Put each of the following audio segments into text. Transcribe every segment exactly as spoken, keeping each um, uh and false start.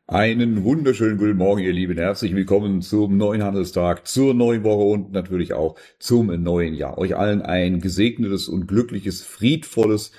Einen wunderschönen guten Morgen, ihr Lieben. Herzlich willkommen zum neuen Handelstag, zur neuen Woche und natürlich auch zum neuen Jahr. Euch allen ein gesegnetes und glückliches, friedvolles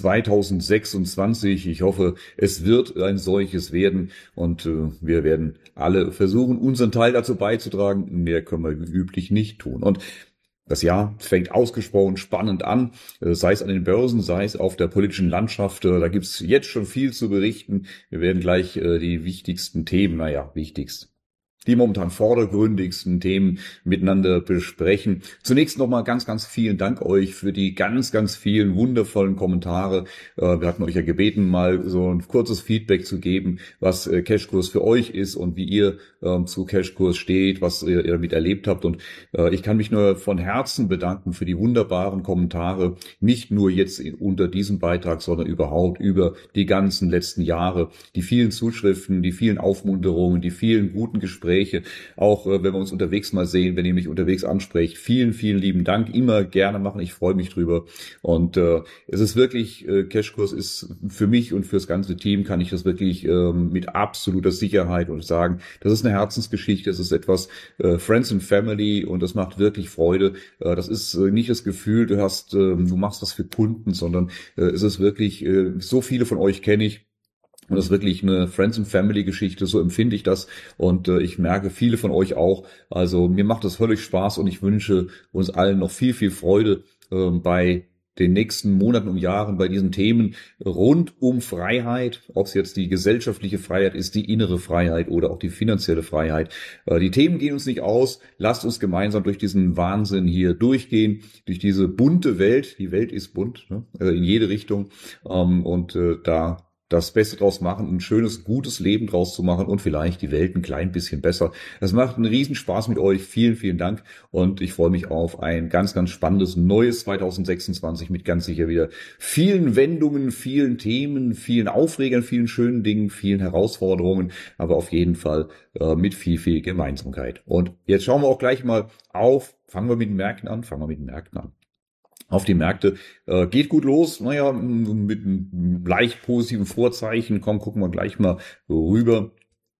zweitausendsechsundzwanzig. Ich hoffe, es wird ein solches werden und äh, wir werden alle versuchen, unseren Teil dazu beizutragen. Mehr können wir wie üblich nicht tun. Und das Jahr fängt ausgesprochen spannend an, sei es an den Börsen, sei es auf der politischen Landschaft. Da gibt's jetzt schon viel zu berichten. Wir werden gleich die wichtigsten Themen, naja, wichtigst, die momentan vordergründigsten Themen miteinander besprechen. Zunächst nochmal ganz, ganz vielen Dank euch für die ganz, ganz vielen wundervollen Kommentare. Wir hatten euch ja gebeten, mal so ein kurzes Feedback zu geben, was Cashkurs für euch ist und wie ihr zu Cashkurs steht, was ihr damit erlebt habt. Und ich kann mich nur von Herzen bedanken für die wunderbaren Kommentare, nicht nur jetzt unter diesem Beitrag, sondern überhaupt über die ganzen letzten Jahre. Die vielen Zuschriften, die vielen Aufmunterungen, die vielen guten Gespräche, auch äh, wenn wir uns unterwegs mal sehen, wenn ihr mich unterwegs ansprecht. Vielen, vielen lieben Dank. Immer gerne machen. Ich freue mich drüber. Und äh, es ist wirklich, äh, Cashkurs ist für mich und fürs ganze Team, kann ich das wirklich äh, mit absoluter Sicherheit und sagen, das ist eine Herzensgeschichte. Das ist etwas äh, Friends and Family und das macht wirklich Freude. Äh, das ist äh, nicht das Gefühl, du hast, äh, du machst das für Kunden, sondern äh, es ist wirklich, äh, so viele von euch kenne ich. Und das ist wirklich eine Friends and Family Geschichte, so empfinde ich das. Und äh, ich merke, viele von euch auch. Also mir macht das völlig Spaß und ich wünsche uns allen noch viel, viel Freude äh, bei den nächsten Monaten und Jahren bei diesen Themen rund um Freiheit, ob es jetzt die gesellschaftliche Freiheit ist, die innere Freiheit oder auch die finanzielle Freiheit. Äh, die Themen gehen uns nicht aus. Lasst uns gemeinsam durch diesen Wahnsinn hier durchgehen, durch diese bunte Welt. Die Welt ist bunt, ne? Also in jede Richtung. Ähm, und äh, da das Beste draus machen, ein schönes, gutes Leben draus zu machen und vielleicht die Welt ein klein bisschen besser. Das macht einen Riesenspaß mit euch. Vielen, vielen Dank. Und ich freue mich auf ein ganz, ganz spannendes neues zweitausendsechsundzwanzig mit ganz sicher wieder vielen Wendungen, vielen Themen, vielen Aufregern, vielen schönen Dingen, vielen Herausforderungen, aber auf jeden Fall äh, mit viel, viel Gemeinsamkeit. Und jetzt schauen wir auch gleich mal auf. Fangen wir mit den Märkten an. Fangen wir mit den Märkten an. Auf die Märkte äh, geht gut los, naja, mit einem leicht positiven Vorzeichen. Komm, gucken wir gleich mal rüber.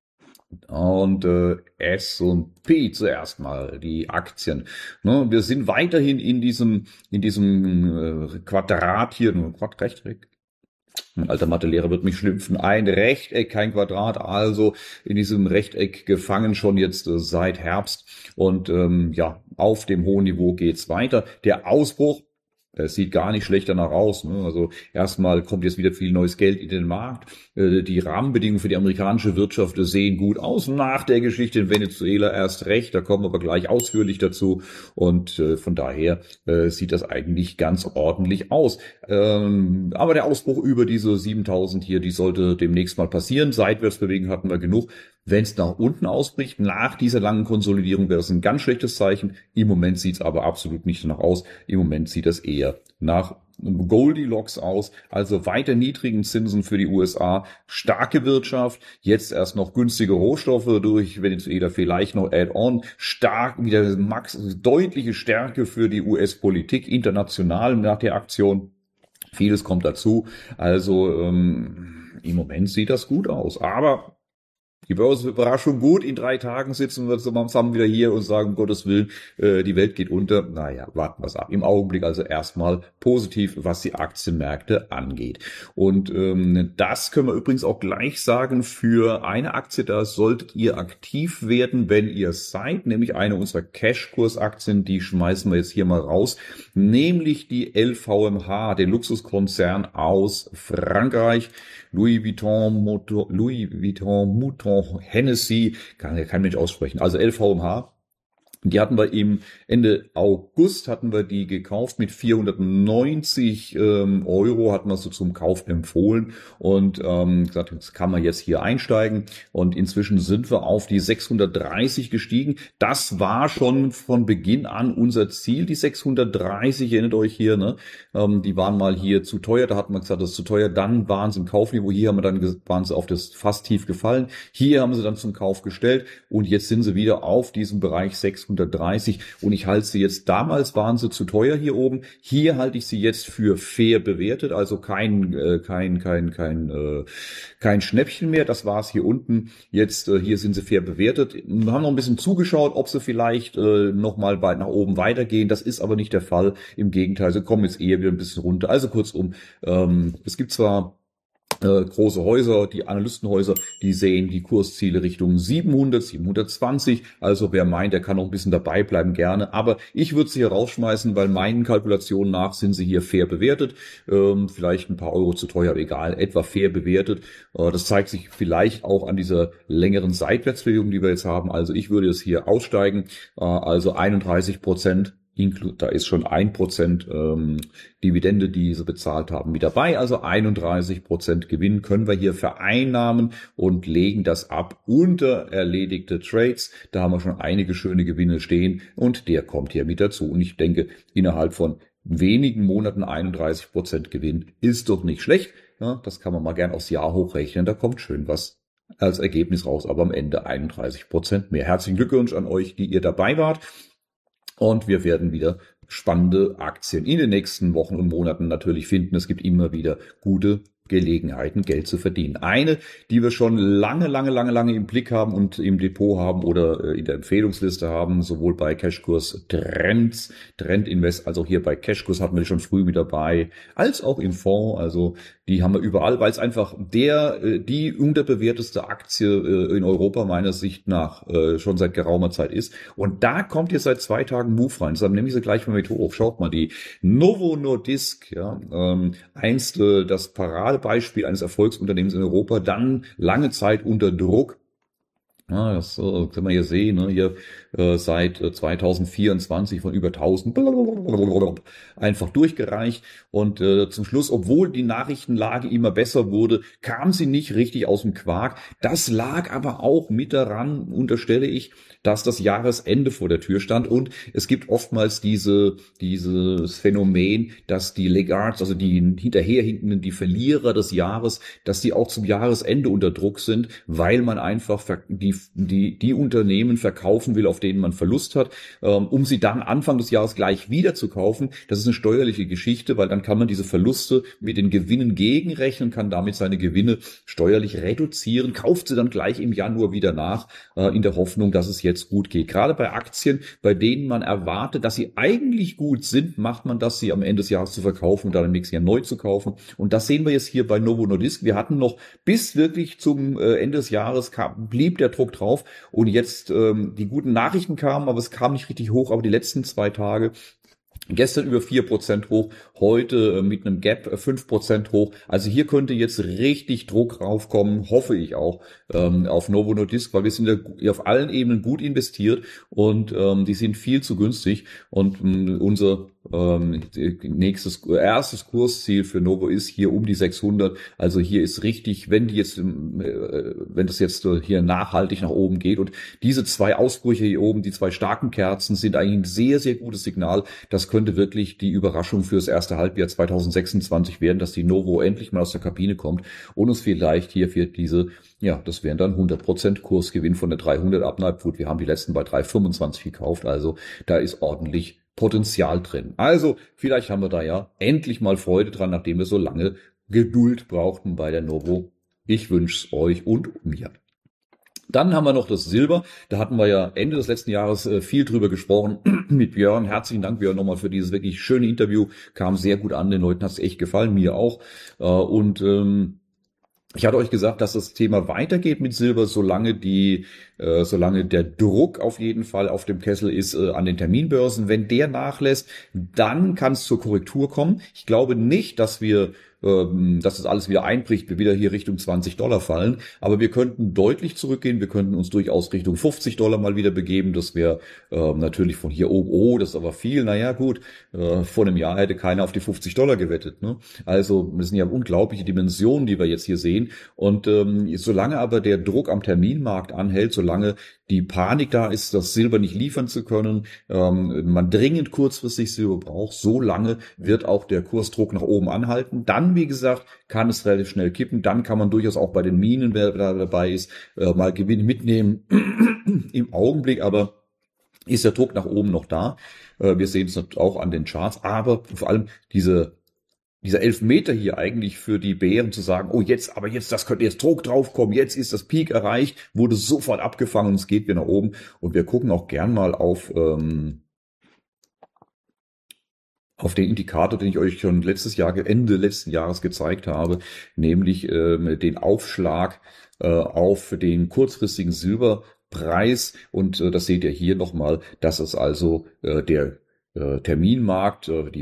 Und äh, S und P zuerst mal, die Aktien. Ne, wir sind weiterhin in diesem in diesem äh, Quadrat hier, Quadrat, Rechteck. Mein alter Mathelehrer wird mich schimpfen. Ein Rechteck, kein Quadrat, also in diesem Rechteck gefangen schon jetzt äh, seit Herbst. Und ähm, ja, auf dem hohen Niveau geht's weiter. Der Ausbruch, es sieht gar nicht schlecht danach aus. Ne? Also erstmal kommt jetzt wieder viel neues Geld in den Markt. Äh, die Rahmenbedingungen für die amerikanische Wirtschaft sehen gut aus. Nach der Geschichte in Venezuela erst recht. Da kommen wir aber gleich ausführlich dazu. Und äh, von daher äh, sieht das eigentlich ganz ordentlich aus. Ähm, aber der Ausbruch über diese siebentausend hier, die sollte demnächst mal passieren. Seitwärtsbewegung hatten wir genug. Wenn es nach unten ausbricht, nach dieser langen Konsolidierung, wäre das ein ganz schlechtes Zeichen. Im Moment sieht es aber absolut nicht danach aus. Im Moment sieht das eher nach Goldilocks aus, also weiter niedrigen Zinsen für die U S A, starke Wirtschaft, jetzt erst noch günstige Rohstoffe durch Venezuela, vielleicht noch Add-on, stark, wieder max, deutliche Stärke für die U S-Politik, international nach der Aktion. Vieles kommt dazu, also ähm, im Moment sieht das gut aus, aber die Börse war schon gut. In drei Tagen sitzen wir zusammen wieder hier und sagen, um Gottes Willen, äh, die Welt geht unter. Naja, warten wir es ab. Im Augenblick also erstmal positiv, was die Aktienmärkte angeht. Und ähm, das können wir übrigens auch gleich sagen für eine Aktie, da solltet ihr aktiv werden, wenn ihr seid, nämlich eine unserer Cashkurs-Aktien, die schmeißen wir jetzt hier mal raus, nämlich die L V M H, den Luxuskonzern aus Frankreich. Louis Vuitton, Motor, Louis Vuitton, Mouton, Hennessy, kann ja kein Mensch aussprechen. Also L V M H, die hatten wir im Ende August, hatten wir die gekauft mit vierhundertneunzig ähm, Euro, hatten wir so zum Kauf empfohlen und ähm, gesagt, jetzt kann man jetzt hier einsteigen und inzwischen sind wir auf die sechshundertdreißig gestiegen. Das war schon von Beginn an unser Ziel, die sechshundertdreißig, erinnert euch hier, ne? Ähm, die waren mal hier zu teuer, da hatten wir gesagt, das ist zu teuer, dann waren sie im Kaufniveau, hier haben wir dann, waren sie auf das fast tief gefallen, hier haben sie dann zum Kauf gestellt und jetzt sind sie wieder auf diesem Bereich sechshundertdreißig sechshundertdreißig und ich halte sie jetzt, damals waren sie zu teuer hier oben, hier halte ich sie jetzt für fair bewertet, also kein, äh, kein, kein, kein, äh, kein Schnäppchen mehr, das war es hier unten, jetzt äh, hier sind sie fair bewertet, wir haben noch ein bisschen zugeschaut, ob sie vielleicht äh, nochmal weit nach oben weitergehen, das ist aber nicht der Fall, im Gegenteil, sie kommen jetzt eher wieder ein bisschen runter, also kurzum, ähm, es gibt zwar Äh, große Häuser, die Analystenhäuser, die sehen die Kursziele Richtung siebenhundert, siebenhundertzwanzig. Also wer meint, der kann noch ein bisschen dabei bleiben, gerne. Aber ich würde sie hier rausschmeißen, weil meinen Kalkulationen nach sind sie hier fair bewertet. Ähm, vielleicht ein paar Euro zu teuer, aber egal, etwa fair bewertet. Äh, das zeigt sich vielleicht auch an dieser längeren Seitwärtsbewegung, die wir jetzt haben. Also ich würde es hier aussteigen. Äh, also einunddreißig Prozent. Da ist schon ein Prozent ähm, Dividende, die sie bezahlt haben, mit dabei. Also einunddreißig Prozent Gewinn können wir hier vereinnahmen und legen das ab unter erledigte Trades. Da haben wir schon einige schöne Gewinne stehen und der kommt hier mit dazu. Und ich denke, innerhalb von wenigen Monaten einunddreißig Prozent Gewinn ist doch nicht schlecht. Ja, das kann man mal gern aufs Jahr hochrechnen. Da kommt schön was als Ergebnis raus, aber am Ende einunddreißig Prozent mehr. Herzlichen Glückwunsch an euch, die ihr dabei wart. Und wir werden wieder spannende Aktien in den nächsten Wochen und Monaten natürlich finden. Es gibt immer wieder gute Gelegenheiten, Geld zu verdienen. Eine, die wir schon lange, lange, lange, lange im Blick haben und im Depot haben oder in der Empfehlungsliste haben, sowohl bei Cashkurs Trends, Trend Invest, als auch hier bei Cashkurs hatten wir die schon früh mit dabei, als auch im Fonds. Also die haben wir überall, weil es einfach der, die unterbewerteste Aktie in Europa meiner Sicht nach schon seit geraumer Zeit ist. Und da kommt jetzt seit zwei Tagen Move rein. Deshalb nehme ich sie gleich mal mit hoch. Schaut mal, die Novo Nordisk, ja, ähm, einst das Paradebeispiel eines Erfolgsunternehmens in Europa, dann lange Zeit unter Druck. Ja, das äh, können wir hier sehen, ne? Hier äh, seit äh, zweitausendvierundzwanzig von über tausend einfach durchgereicht und äh, zum Schluss, obwohl die Nachrichtenlage immer besser wurde, kam sie nicht richtig aus dem Quark. Das lag aber auch mit daran, unterstelle ich, dass das Jahresende vor der Tür stand und es gibt oftmals diese dieses Phänomen, dass die Laggards, also die hinterherhinkenden, die Verlierer des Jahres, dass die auch zum Jahresende unter Druck sind, weil man einfach die die die Unternehmen verkaufen will, auf denen man Verlust hat, um sie dann Anfang des Jahres gleich wieder zu kaufen. Das ist eine steuerliche Geschichte, weil dann kann man diese Verluste mit den Gewinnen gegenrechnen, kann damit seine Gewinne steuerlich reduzieren, kauft sie dann gleich im Januar wieder nach, in der Hoffnung, dass es jetzt gut geht. Gerade bei Aktien, bei denen man erwartet, dass sie eigentlich gut sind, macht man das, sie am Ende des Jahres zu verkaufen und dann im nächsten Jahr neu zu kaufen. Und das sehen wir jetzt hier bei Novo Nordisk. Wir hatten noch bis wirklich zum Ende des Jahres kam, blieb der Druck drauf und jetzt ähm, die guten Nachrichten kamen, aber es kam nicht richtig hoch, aber die letzten zwei Tage gestern über vier Prozent hoch, heute mit einem Gap fünf Prozent hoch. Also hier könnte jetzt richtig Druck raufkommen, hoffe ich auch, ähm, auf Novo Nordisk, weil wir sind ja auf allen Ebenen gut investiert und ähm, die sind viel zu günstig. Und ähm, unser ähm, nächstes, erstes Kursziel für Novo ist hier um die sechshundert. Also hier ist richtig, wenn die jetzt, äh, wenn das jetzt hier nachhaltig nach oben geht und diese zwei Ausbrüche hier oben, die zwei starken Kerzen sind eigentlich ein sehr, sehr gutes Signal. Das könnte wirklich die Überraschung fürs erste Halbjahr zweitausendsechsundzwanzig werden, dass die Novo endlich mal aus der Kabine kommt und uns vielleicht hier für diese, ja, das wären dann hundert Prozent Kursgewinn von der dreihundert ab. Gut, wir haben die letzten bei drei fünfundzwanzig gekauft, also da ist ordentlich Potenzial drin. Also vielleicht haben wir da ja endlich mal Freude dran, nachdem wir so lange Geduld brauchten bei der Novo. Ich wünsche es euch und mir. Dann haben wir noch das Silber. Da hatten wir ja Ende des letzten Jahres äh, viel drüber gesprochen mit Björn. Herzlichen Dank, Björn, nochmal für dieses wirklich schöne Interview. Kam sehr gut an, den Leuten hat es echt gefallen, mir auch. Äh, und ähm, ich hatte euch gesagt, dass das Thema weitergeht mit Silber, solange die, äh, solange der Druck auf jeden Fall auf dem Kessel ist äh, an den Terminbörsen. Wenn der nachlässt, dann kann es zur Korrektur kommen. Ich glaube nicht, dass wir dass das alles wieder einbricht, wir wieder hier Richtung zwanzig Dollar fallen. Aber wir könnten deutlich zurückgehen. Wir könnten uns durchaus Richtung fünfzig Dollar mal wieder begeben. Das wäre äh, natürlich von hier oben, oh, das ist aber viel. Naja, gut, äh, vor einem Jahr hätte keiner auf die fünfzig Dollar gewettet. Ne? Also das sind ja unglaubliche Dimensionen, die wir jetzt hier sehen. Und ähm, solange aber der Druck am Terminmarkt anhält, solange die Panik da ist, das Silber nicht liefern zu können, ähm, man dringend kurzfristig Silber braucht, so lange wird auch der Kursdruck nach oben anhalten. Dann, wie gesagt, kann es relativ schnell kippen. Dann kann man durchaus auch bei den Minen, wer da dabei ist, äh, mal Gewinn mitnehmen im Augenblick, aber ist der Druck nach oben noch da. Wir sehen es auch an den Charts, aber vor allem diese dieser Elfmeter hier eigentlich für die Bären zu sagen, oh jetzt, aber jetzt, das könnte jetzt Druck draufkommen, jetzt ist das Peak erreicht, wurde sofort abgefangen und es geht wieder nach oben. Und wir gucken auch gern mal auf ähm, auf den Indikator, den ich euch schon letztes Jahr, Ende letzten Jahres gezeigt habe, nämlich äh, den Aufschlag äh, auf den kurzfristigen Silberpreis. Und äh, das seht ihr hier nochmal, das ist also äh, der Terminmarkt, die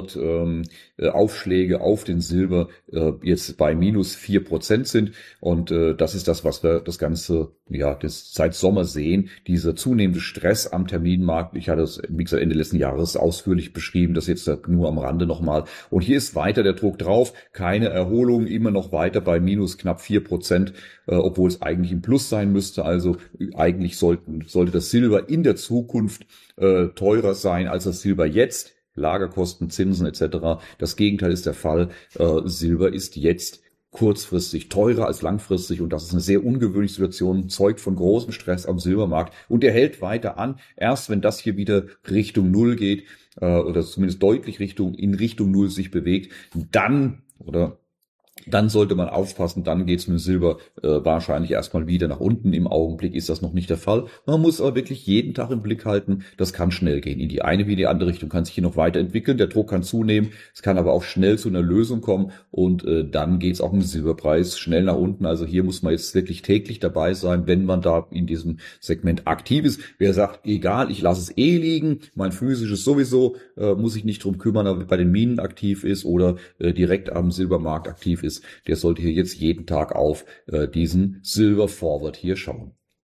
Forward-Aufschläge auf den Silber jetzt bei minus vier Prozent sind. Und das ist das, was wir das Ganze, ja, das seit Sommer sehen. Dieser zunehmende Stress am Terminmarkt. Ich hatte es, wie gesagt, Ende letzten Jahres ausführlich beschrieben. Das jetzt nur am Rande nochmal. Und hier ist weiter der Druck drauf. Keine Erholung, immer noch weiter bei minus knapp vier Prozent, obwohl es eigentlich im Plus sein müsste. Also eigentlich sollten, sollte das Silber in der Zukunft äh, teurer sein als das Silber jetzt. Lagerkosten, Zinsen et cetera. Das Gegenteil ist der Fall. Äh, Silber ist jetzt kurzfristig teurer als langfristig und das ist eine sehr ungewöhnliche Situation, zeugt von großem Stress am Silbermarkt und der hält weiter an. Erst wenn das hier wieder Richtung Null geht äh, oder zumindest deutlich Richtung in Richtung Null sich bewegt, dann oder dann sollte man aufpassen, dann geht's mit Silber äh, wahrscheinlich erstmal wieder nach unten. Im Augenblick ist das noch nicht der Fall. Man muss aber wirklich jeden Tag im Blick halten, das kann schnell gehen. In die eine wie in die andere Richtung kann sich hier noch weiterentwickeln, der Druck kann zunehmen, es kann aber auch schnell zu einer Lösung kommen und äh, dann geht's auch mit dem Silberpreis schnell nach unten. Also hier muss man jetzt wirklich täglich dabei sein, wenn man da in diesem Segment aktiv ist. Wer sagt, egal, ich lasse es eh liegen, mein physisches sowieso, äh, muss ich nicht drum kümmern, aber bei den Minen aktiv ist oder äh, direkt am Silbermarkt aktiv ist, der sollte hier jetzt jeden Tag auf äh, diesen Silver Forward hier schauen.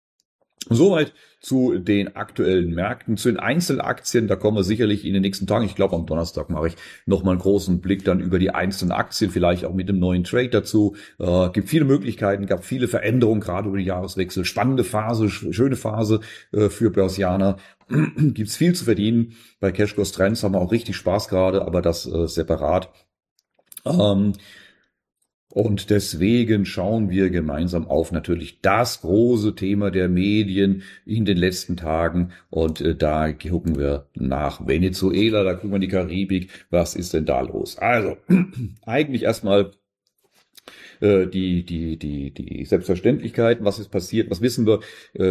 Soweit zu den aktuellen Märkten, zu den Einzelaktien, da kommen wir sicherlich in den nächsten Tagen, ich glaube am Donnerstag mache ich nochmal einen großen Blick dann über die einzelnen Aktien, vielleicht auch mit dem neuen Trade dazu. Äh, gibt viele Möglichkeiten, gab viele Veränderungen, gerade über den Jahreswechsel, spannende Phase, schöne Phase äh, für Börsianer. Gibt's viel zu verdienen. Bei Cashcourse Trends haben wir auch richtig Spaß gerade, aber das äh, separat. Ähm, Und deswegen schauen wir gemeinsam auf natürlich das große Thema der Medien in den letzten Tagen. Und äh, da gucken wir nach Venezuela, da gucken wir in die Karibik. Was ist denn da los? Also, eigentlich erstmal äh, die, die, die, die Selbstverständlichkeiten. Was ist passiert? Was wissen wir?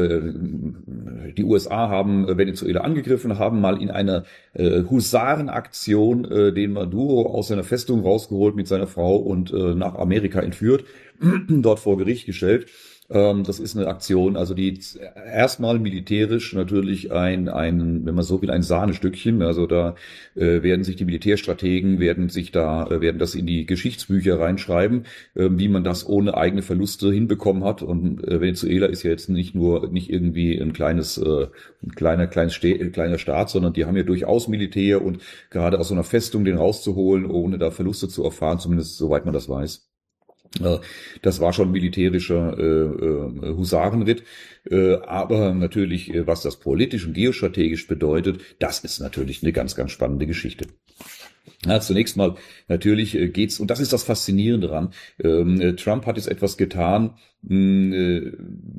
Äh, die U S A haben Venezuela angegriffen, haben mal in einer äh, Husarenaktion äh, den Maduro aus seiner Festung rausgeholt mit seiner Frau und äh, nach Amerika entführt, dort vor Gericht gestellt. Ähm, das ist eine Aktion, also die erstmal militärisch natürlich ein, ein, wenn man so will, ein Sahnestückchen. Also da äh, werden sich die Militärstrategen, werden sich da, äh, werden das in die Geschichtsbücher reinschreiben, äh, wie man das ohne eigene Verluste hinbekommen hat. Und äh, Venezuela ist ja jetzt nicht nur, nicht irgendwie ein kleines, äh, ein kleiner, kleines Stä- äh, kleiner Staat, sondern die haben ja durchaus Militär und gerade aus so einer Festung den rauszuholen, ohne da Verluste zu erfahren, zumindest soweit man das weiß. Das war schon militärischer äh, äh, Husarenritt, äh, aber natürlich, äh, was das politisch und geostrategisch bedeutet, das ist natürlich eine ganz, ganz spannende Geschichte. Ja, zunächst mal, natürlich äh, geht's, und das ist das Faszinierende daran, ähm, äh, Trump hat jetzt etwas getan, mh, äh,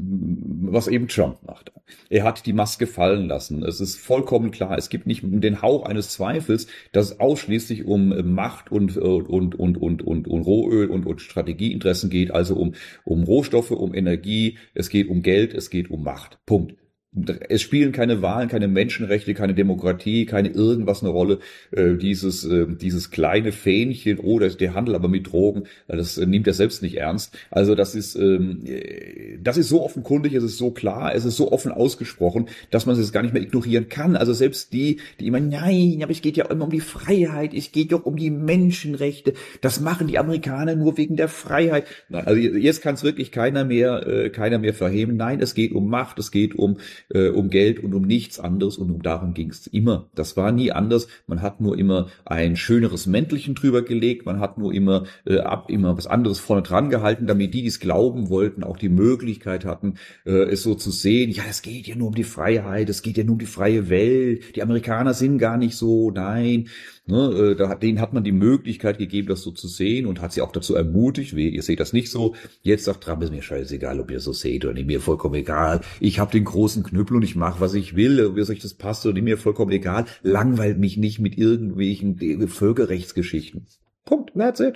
was eben Trump macht. Er hat die Maske fallen lassen. Es ist vollkommen klar, es gibt nicht den Hauch eines Zweifels, dass es ausschließlich um äh, Macht und, und, und, und, und, und, und Rohöl und, und Strategieinteressen geht, also um, um Rohstoffe, um Energie, es geht um Geld, es geht um Macht. Punkt. Es spielen keine Wahlen, keine Menschenrechte, keine Demokratie, keine irgendwas eine Rolle. Äh, dieses äh, dieses kleine Fähnchen, oh, das, der Handel aber mit Drogen, das äh, nimmt er selbst nicht ernst. Also das ist ähm, das ist so offenkundig, es ist so klar, es ist so offen ausgesprochen, dass man es gar nicht mehr ignorieren kann. Also selbst die, die immer, nein, aber es geht ja immer um die Freiheit, es geht doch um die Menschenrechte. Das machen die Amerikaner nur wegen der Freiheit. Also jetzt kann es wirklich keiner mehr, äh, keiner mehr verheben. Nein, es geht um Macht, es geht um um Geld und um nichts anderes und um darum ging es immer. Das war nie anders. Man hat nur immer ein schöneres Mäntelchen drüber gelegt. Man hat nur immer äh, ab immer was anderes vorne dran gehalten, damit die, die es glauben wollten, auch die Möglichkeit hatten, äh, es so zu sehen. Ja, es geht ja nur um die Freiheit. Es geht ja nur um die freie Welt. Die Amerikaner sind gar nicht so. Nein. Ne, äh, da, denen hat man die Möglichkeit gegeben, das so zu sehen und hat sie auch dazu ermutigt, wie, ihr seht das nicht so. Jetzt sagt Trump, ist mir scheißegal, ob ihr so seht oder nicht, mir vollkommen egal. Ich habe den großen Knüppel und ich mache, was ich will, wie euch das passt oder nicht, mir vollkommen egal. Langweilt mich nicht mit irgendwelchen Völkerrechtsgeschichten. Punkt, that's it.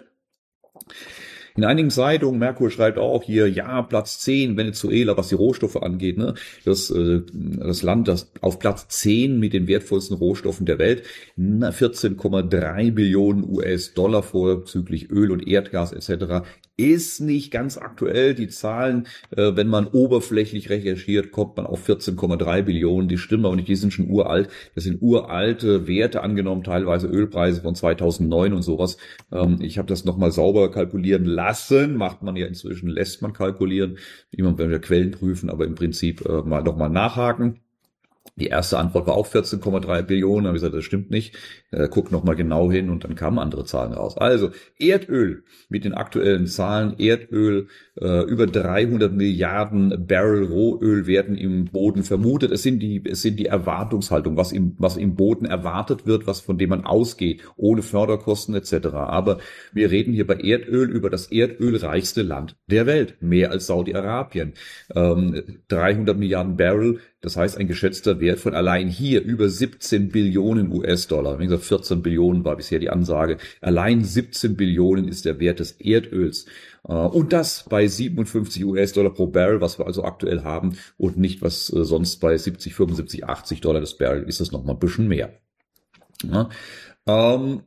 In einigen Zeitungen, Merkur schreibt auch hier, ja, Platz zehn, Venezuela, was die Rohstoffe angeht, ne, das, äh, das Land, das auf Platz zehn mit den wertvollsten Rohstoffen der Welt, vierzehn Komma drei Billionen U S-Dollar vorzüglich Öl und Erdgas et cetera, ist nicht ganz aktuell. Die Zahlen, äh, wenn man oberflächlich recherchiert, kommt man auf vierzehn Komma drei Billionen. Die stimmen aber nicht, die sind schon uralt. Das sind uralte Werte angenommen, teilweise Ölpreise von zweitausendneun und sowas. Ähm, ich habe das nochmal sauber kalkulieren lassen. Macht man ja inzwischen, lässt man kalkulieren. Immer wenn wir Quellen prüfen, aber im Prinzip äh, mal nochmal nachhaken. Die erste Antwort war auch vierzehn Komma drei Billionen. Da habe ich gesagt, das stimmt nicht. Äh, guck noch mal genau hin und dann kamen andere Zahlen raus. Also Erdöl mit den aktuellen Zahlen. Erdöl, äh, über dreihundert Milliarden Barrel Rohöl werden im Boden vermutet. Es sind die, es sind die Erwartungshaltung, was im, was im Boden erwartet wird, was von dem man ausgeht, ohne Förderkosten et cetera. Aber wir reden hier bei Erdöl über das erdölreichste Land der Welt, mehr als Saudi-Arabien. Ähm, dreihundert Milliarden Barrel. Das heißt, ein geschätzter Wert von allein hier über siebzehn Billionen U S-Dollar. Wie gesagt, vierzehn Billionen war bisher die Ansage. Allein siebzehn Billionen ist der Wert des Erdöls. Und das bei siebenundfünfzig U S-Dollar pro Barrel, was wir also aktuell haben, und nicht was sonst bei siebzig, fünfundsiebzig, achtzig Dollar das Barrel ist, es noch mal ein bisschen mehr. Ja, ähm,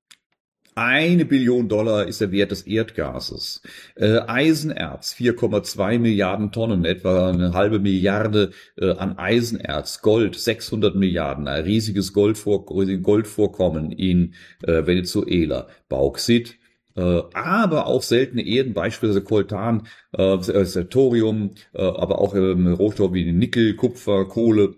Eine Billion Dollar ist der Wert des Erdgases. Äh, Eisenerz, vier Komma zwei Milliarden Tonnen, etwa eine halbe Milliarde äh, an Eisenerz. Gold, sechshundert Milliarden, ein riesiges Goldvor Goldvorkommen in äh, Venezuela. Bauxit, äh, aber auch seltene Erden, beispielsweise Coltan, äh, Thorium, äh, aber auch ähm, Rohstoffe wie Nickel, Kupfer, Kohle,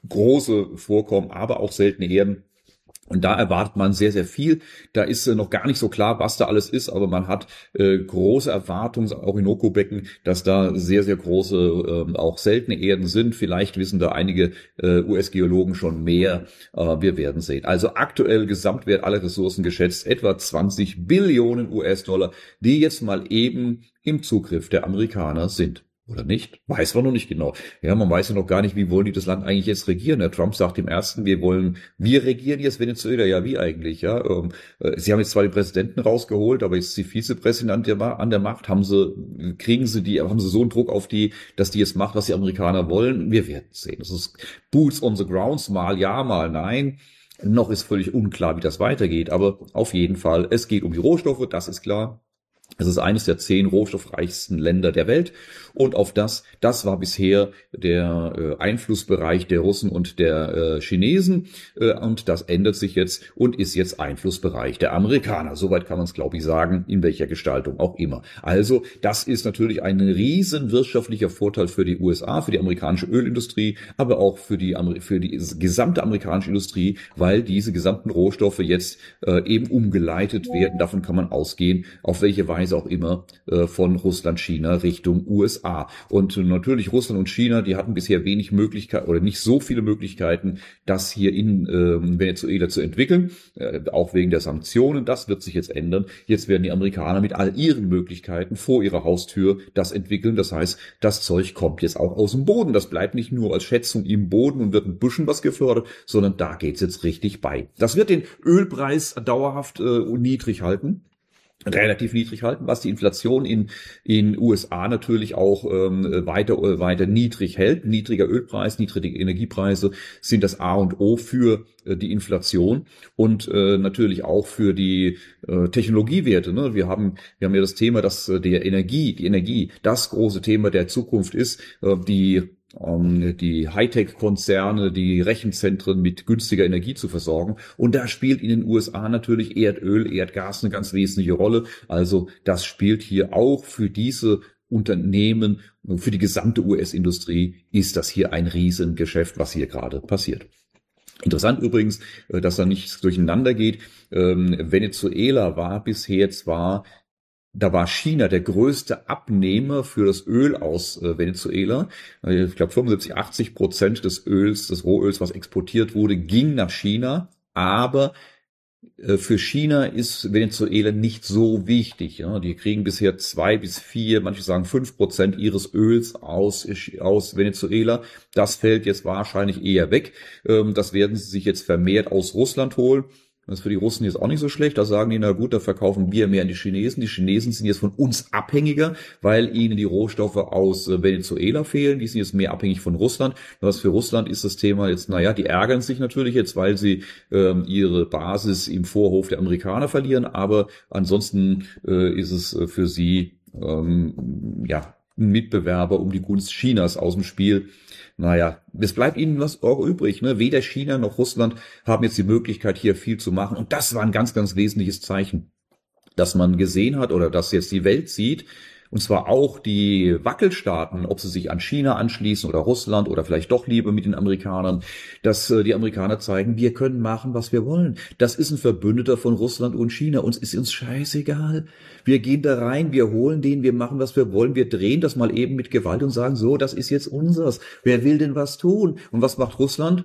große Vorkommen, aber auch seltene Erden. Und da erwartet man sehr, sehr viel. Da ist äh, noch gar nicht so klar, was da alles ist, aber man hat äh, große Erwartungen, auch in Orinoco-Becken, dass da sehr, sehr große, äh, auch seltene Erden sind. Vielleicht wissen da einige äh, U S-Geologen schon mehr. Äh, wir werden sehen. Also aktuell Gesamtwert aller Ressourcen geschätzt etwa zwanzig Billionen U S-Dollar, die jetzt mal eben im Zugriff der Amerikaner sind. Oder nicht? Weiß man noch nicht genau. Ja, man weiß ja noch gar nicht, wie wollen die das Land eigentlich jetzt regieren. Der Trump sagt im ersten, wir wollen, wir regieren jetzt Venezuela. Ja, wie eigentlich? Ja, ähm, äh, sie haben jetzt zwar den Präsidenten rausgeholt, aber jetzt ist die Vizepräsidentin an der, an der Macht. Haben sie, kriegen sie die, haben sie so einen Druck auf die, dass die jetzt macht, was die Amerikaner wollen? Wir werden sehen. Das ist Boots on the Grounds, mal ja, mal nein. Noch ist völlig unklar, wie das weitergeht. Aber auf jeden Fall, es geht um die Rohstoffe, das ist klar. Es ist eines der zehn rohstoffreichsten Länder der Welt und auf das, das war bisher der äh, Einflussbereich der Russen und der äh, Chinesen äh, und das ändert sich jetzt und ist jetzt Einflussbereich der Amerikaner. Soweit kann man es, glaube ich, sagen, in welcher Gestaltung auch immer. Also das ist natürlich ein riesen wirtschaftlicher Vorteil für die U S A, für die amerikanische Ölindustrie, aber auch für die, für die gesamte amerikanische Industrie, weil diese gesamten Rohstoffe jetzt äh, eben umgeleitet werden. Davon kann man ausgehen, auf welche Weise auch immer, äh, von Russland, China Richtung U S A. Und äh, natürlich Russland und China, die hatten bisher wenig Möglichkeiten oder nicht so viele Möglichkeiten, das hier in äh, Venezuela zu entwickeln, äh, auch wegen der Sanktionen. Das wird sich jetzt ändern. Jetzt werden die Amerikaner mit all ihren Möglichkeiten vor ihrer Haustür das entwickeln. Das heißt, das Zeug kommt jetzt auch aus dem Boden. Das bleibt nicht nur als Schätzung im Boden und wird ein bisschen was gefördert, sondern da geht's jetzt richtig bei. Das wird den Ölpreis dauerhaft äh, niedrig halten. Relativ niedrig halten, was die Inflation in in U S A natürlich auch ähm, weiter weiter niedrig hält. Niedriger Ölpreis, niedrige Energiepreise sind das A und O für äh, die Inflation und äh, natürlich auch für die äh, Technologiewerte. Ne? Wir haben wir haben ja das Thema, dass äh, der Energie, die Energie, das große Thema der Zukunft ist, äh, die um die Hightech-Konzerne, die Rechenzentren mit günstiger Energie zu versorgen. Und da spielt in den U S A natürlich Erdöl, Erdgas eine ganz wesentliche Rolle. Also das spielt hier auch für diese Unternehmen, für die gesamte U S-Industrie ist das hier ein Riesengeschäft, was hier gerade passiert. Interessant übrigens, dass da nichts durcheinander geht. Venezuela war bisher zwar Da war China der größte Abnehmer für das Öl aus äh, Venezuela. Ich glaube fünfundsiebzig, achtzig Prozent des Öls, des Rohöls, was exportiert wurde, ging nach China. Aber Für China ist Venezuela nicht so wichtig. Ja. Die kriegen bisher zwei bis vier, manche sagen fünf Prozent ihres Öls aus, aus Venezuela. Das fällt jetzt wahrscheinlich eher weg. Das werden sie sich jetzt vermehrt aus Russland holen. Das ist für die Russen jetzt auch nicht so schlecht. Da sagen die, na gut, da verkaufen wir mehr an die Chinesen. Die Chinesen sind jetzt von uns abhängiger, weil ihnen die Rohstoffe aus Venezuela fehlen. Die sind jetzt mehr abhängig von Russland. Was für Russland ist das Thema jetzt, naja, die ärgern sich natürlich jetzt, weil sie ähm, ihre Basis im Vorhof der Amerikaner verlieren. Aber ansonsten äh, ist es für sie, ähm, ja, ein Mitbewerber um die Gunst Chinas aus dem Spiel. Naja, es bleibt ihnen was auch übrig. Ne? Weder China noch Russland haben jetzt die Möglichkeit, hier viel zu machen. Und das war ein ganz, ganz wesentliches Zeichen, dass man gesehen hat oder dass jetzt die Welt sieht, und zwar auch die Wackelstaaten, ob sie sich an China anschließen oder Russland oder vielleicht doch lieber mit den Amerikanern, dass äh, die Amerikaner zeigen, wir können machen, was wir wollen. Das ist ein Verbündeter von Russland und China. Uns ist uns scheißegal. Wir gehen da rein, wir holen den, wir machen, was wir wollen. Wir drehen das mal eben mit Gewalt und sagen, so, das ist jetzt unseres. Wer will denn was tun? Und was macht Russland?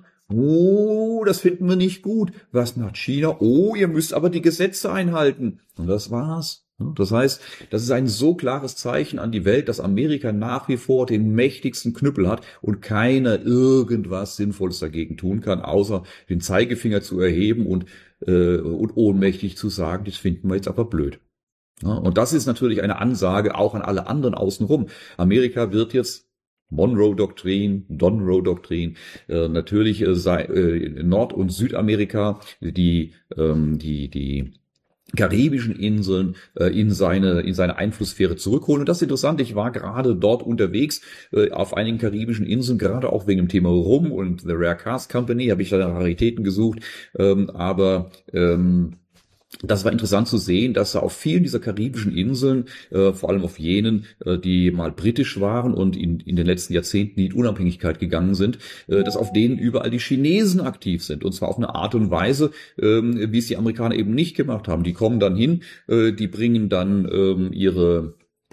Oh, das finden wir nicht gut. Was macht China? Oh, ihr müsst aber die Gesetze einhalten. Und das war's. Das heißt, das ist ein so klares Zeichen an die Welt, dass Amerika nach wie vor den mächtigsten Knüppel hat und keiner irgendwas Sinnvolles dagegen tun kann, außer den Zeigefinger zu erheben und, äh, und ohnmächtig zu sagen, das finden wir jetzt aber blöd. Ja, und das ist natürlich eine Ansage auch an alle anderen außenrum. Amerika wird jetzt Monroe-Doktrin, Donroe-Doktrin, äh, natürlich äh, sei, äh, Nord- und Südamerika, die, ähm, die, die karibischen Inseln äh, in seine in seine Einflusssphäre zurückholen. Und das ist interessant, ich war gerade dort unterwegs äh, auf einigen karibischen Inseln, gerade auch wegen dem Thema Rum und The Rare Cask Company, habe ich da Raritäten gesucht, ähm, aber ähm, das war interessant zu sehen, dass auf vielen dieser karibischen Inseln, äh, vor allem auf jenen, äh, die mal britisch waren und in, in den letzten Jahrzehnten in die Unabhängigkeit gegangen sind, äh, dass auf denen überall die Chinesen aktiv sind. Und zwar auf eine Art und Weise, ähm, wie es die Amerikaner eben nicht gemacht haben. Die kommen dann hin, äh, die bringen dann ähm, ihre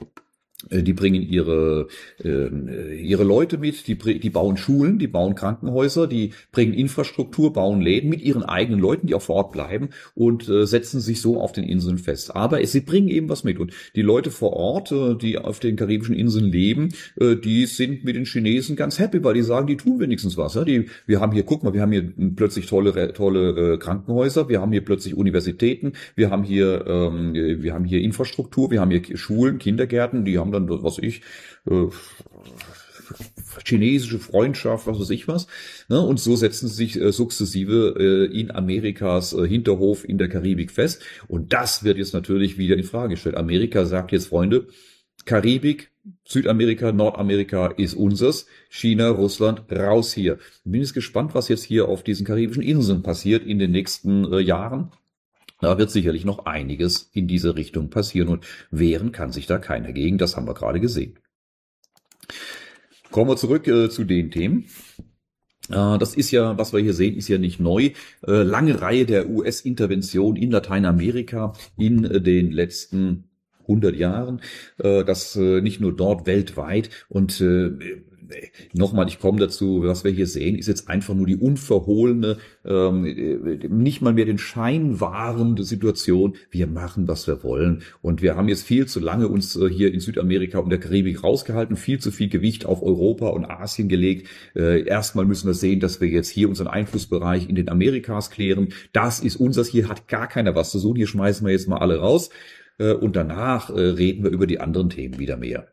Die bringen ihre äh, ihre Leute mit, die die bauen Schulen, die bauen Krankenhäuser, die bringen Infrastruktur, bauen Läden mit ihren eigenen Leuten, die auch vor Ort bleiben und äh, setzen sich so auf den Inseln fest. Aber es, sie bringen eben was mit und die Leute vor Ort, äh, die auf den karibischen Inseln leben, äh, die sind mit den Chinesen ganz happy, weil die sagen, die tun wenigstens was. Ja? Die, wir haben hier, guck mal, wir haben hier plötzlich tolle tolle äh, Krankenhäuser, wir haben hier plötzlich Universitäten, wir haben hier ähm, wir haben hier Infrastruktur, wir haben hier Schulen, Kindergärten, die haben dann, was ich, äh, chinesische Freundschaft, was weiß ich was. Ne? Und so setzen sie sich äh, sukzessive äh, in Amerikas äh, Hinterhof in der Karibik fest. Und das wird jetzt natürlich wieder in Frage gestellt. Amerika sagt jetzt, Freunde, Karibik, Südamerika, Nordamerika ist unseres. China, Russland, raus hier. Bin jetzt gespannt, was jetzt hier auf diesen karibischen Inseln passiert in den nächsten äh, Jahren. Da wird sicherlich noch einiges in diese Richtung passieren und wehren kann sich da keiner gegen. Das haben wir gerade gesehen. Kommen wir zurück äh, zu den Themen. Äh, das ist ja, was wir hier sehen, ist ja nicht neu. Äh, lange Reihe der U S-Intervention in Lateinamerika in äh, den letzten hundert Jahren. Äh, das äh, nicht nur dort, weltweit. Und äh, nochmal, ich komme dazu, was wir hier sehen, ist jetzt einfach nur die unverhohlene, ähm, nicht mal mehr den Schein wahrende Situation, wir machen, was wir wollen. Und wir haben jetzt viel zu lange uns äh, hier in Südamerika und der Karibik rausgehalten, viel zu viel Gewicht auf Europa und Asien gelegt. Äh, erstmal müssen wir sehen, dass wir jetzt hier unseren Einflussbereich in den Amerikas klären. Das ist unseres, hier hat gar keiner was zu tun, hier schmeißen wir jetzt mal alle raus. Äh, und danach äh, reden wir über die anderen Themen wieder mehr.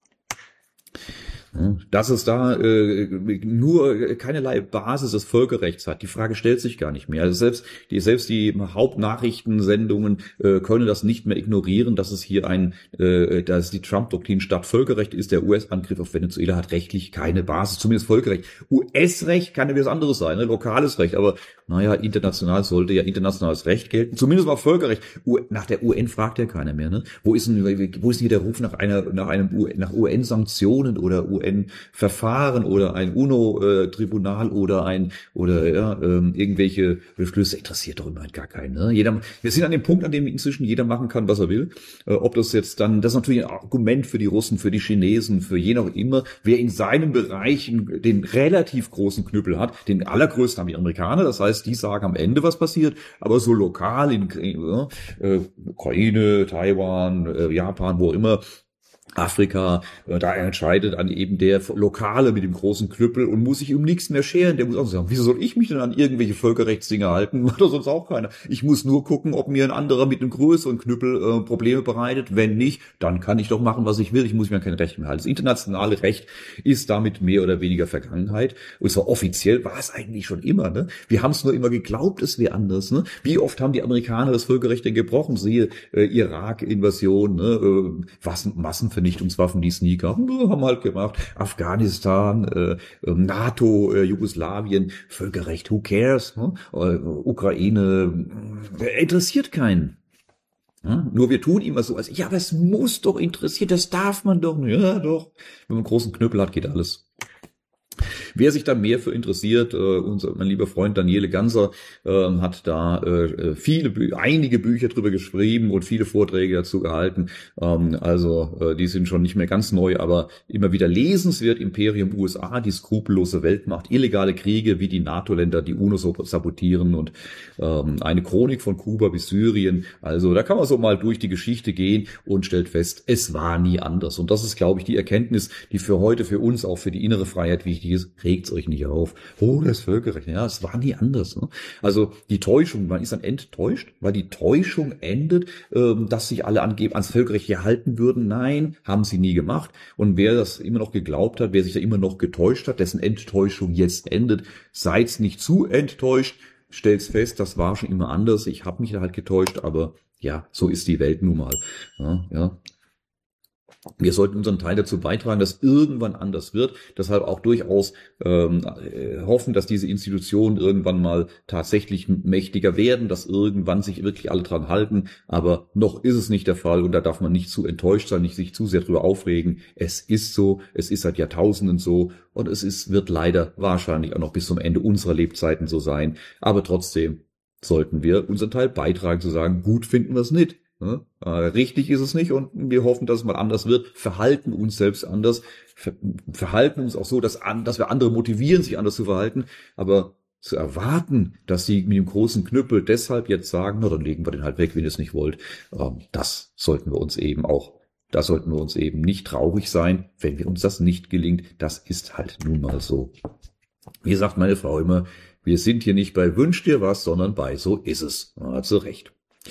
Dass es da äh, nur keinerlei Basis des Völkerrechts hat, die Frage stellt sich gar nicht mehr. Also selbst die selbst die Hauptnachrichtensendungen äh, können das nicht mehr ignorieren, dass es hier ein, äh, dass die Trump-Doktrin statt Völkerrecht ist. Der U S-Angriff auf Venezuela hat rechtlich keine Basis, zumindest Völkerrecht. U S-Recht kann ja was anderes sein, ne? Lokales Recht, aber naja, international sollte ja internationales Recht gelten, zumindest mal Völkerrecht. U nach der U N fragt ja keiner mehr, ne? Wo ist denn, wo ist denn hier der Ruf nach einer, nach einem U N, nach U N-Sanktionen oder U N N-Verfahren oder ein UNO-Tribunal oder ein oder ja, ähm, irgendwelche Beschlüsse interessiert doch immerhin gar keinen. Ne? Jeder, wir sind an dem Punkt, an dem inzwischen jeder machen kann, was er will. Äh, ob das jetzt dann, das ist natürlich ein Argument für die Russen, für die Chinesen, für jeden auch immer, wer in seinem Bereich den relativ großen Knüppel hat. Den allergrößten haben die Amerikaner, das heißt, die sagen am Ende, was passiert, aber so lokal in äh, Ukraine, Taiwan, äh, Japan, wo auch immer, Afrika, äh, da entscheidet an eben der Lokale mit dem großen Knüppel und muss sich um nichts mehr scheren. Der muss auch sagen, wieso soll ich mich denn an irgendwelche Völkerrechtsdinge halten? Macht doch sonst auch keiner. Ich muss nur gucken, ob mir ein anderer mit einem größeren Knüppel äh, Probleme bereitet. Wenn nicht, dann kann ich doch machen, was ich will. Ich muss mir an kein Recht mehr halten. Das internationale Recht ist damit mehr oder weniger Vergangenheit. Und zwar offiziell war es eigentlich schon immer. Ne? Wir haben es nur immer geglaubt, es wäre anders. Ne? Wie oft haben die Amerikaner das Völkerrecht denn gebrochen? Siehe äh, Irak-Invasion, ne? äh, Massen, Massenvernichtungswaffen, die es nie gab, haben halt gemacht. Afghanistan, äh, NATO, äh, Jugoslawien, Völkerrecht, who cares? Ne? Äh, Ukraine, äh, interessiert keinen. Ja? Nur wir tun immer so, als ja, aber es muss doch interessieren, das darf man doch nicht. Ja, doch. Wenn man einen großen Knüppel hat, geht alles. Wer sich da mehr für interessiert, äh, unser mein lieber Freund Daniele Ganser äh, hat da äh, viele, Bü- einige Bücher drüber geschrieben und viele Vorträge dazu gehalten. Ähm, also äh, die sind schon nicht mehr ganz neu, aber immer wieder lesenswert. Imperium U S A, die skrupellose Weltmacht, illegale Kriege, wie die NATO-Länder die UNO sabotieren und ähm, eine Chronik von Kuba bis Syrien. Also da kann man so mal durch die Geschichte gehen und stellt fest, es war nie anders. Und das ist, glaube ich, die Erkenntnis, die für heute, für uns, auch für die innere Freiheit wichtig ist. Regt's euch nicht auf. Oh, das Völkerrecht. Ja, es war nie anders. Ne? Also die Täuschung, man ist dann enttäuscht, weil die Täuschung endet, ähm, dass sich alle angeben, ans Völkerrecht gehalten würden. Nein, haben sie nie gemacht. Und wer das immer noch geglaubt hat, wer sich da immer noch getäuscht hat, dessen Enttäuschung jetzt endet, seid's nicht zu enttäuscht, stellt's fest, das war schon immer anders. Ich habe mich da halt getäuscht, aber ja, so ist die Welt nun mal. Ja, ja. Wir sollten unseren Teil dazu beitragen, dass irgendwann anders wird. Deshalb auch durchaus ähm, hoffen, dass diese Institutionen irgendwann mal tatsächlich mächtiger werden, dass irgendwann sich wirklich alle dran halten. Aber noch ist es nicht der Fall und da darf man nicht zu enttäuscht sein, nicht sich zu sehr drüber aufregen. Es ist so, es ist seit Jahrtausenden so und es ist, wird leider wahrscheinlich auch noch bis zum Ende unserer Lebzeiten so sein. Aber trotzdem sollten wir unseren Teil beitragen, zu sagen, gut finden wir es nicht. Ja, äh, richtig ist es nicht und wir hoffen, dass es mal anders wird, verhalten uns selbst anders, ver verhalten uns auch so, dass, an, dass wir andere motivieren, sich anders zu verhalten, aber zu erwarten, dass sie mit dem großen Knüppel deshalb jetzt sagen, na dann legen wir den halt weg, wenn ihr es nicht wollt, ähm, das sollten wir uns eben auch, da sollten wir uns eben nicht traurig sein, wenn wir uns das nicht gelingt, das ist halt nun mal so. Wie sagt meine Frau immer, wir sind hier nicht bei Wünsch dir was, sondern bei so ist es. Ja, zu Recht.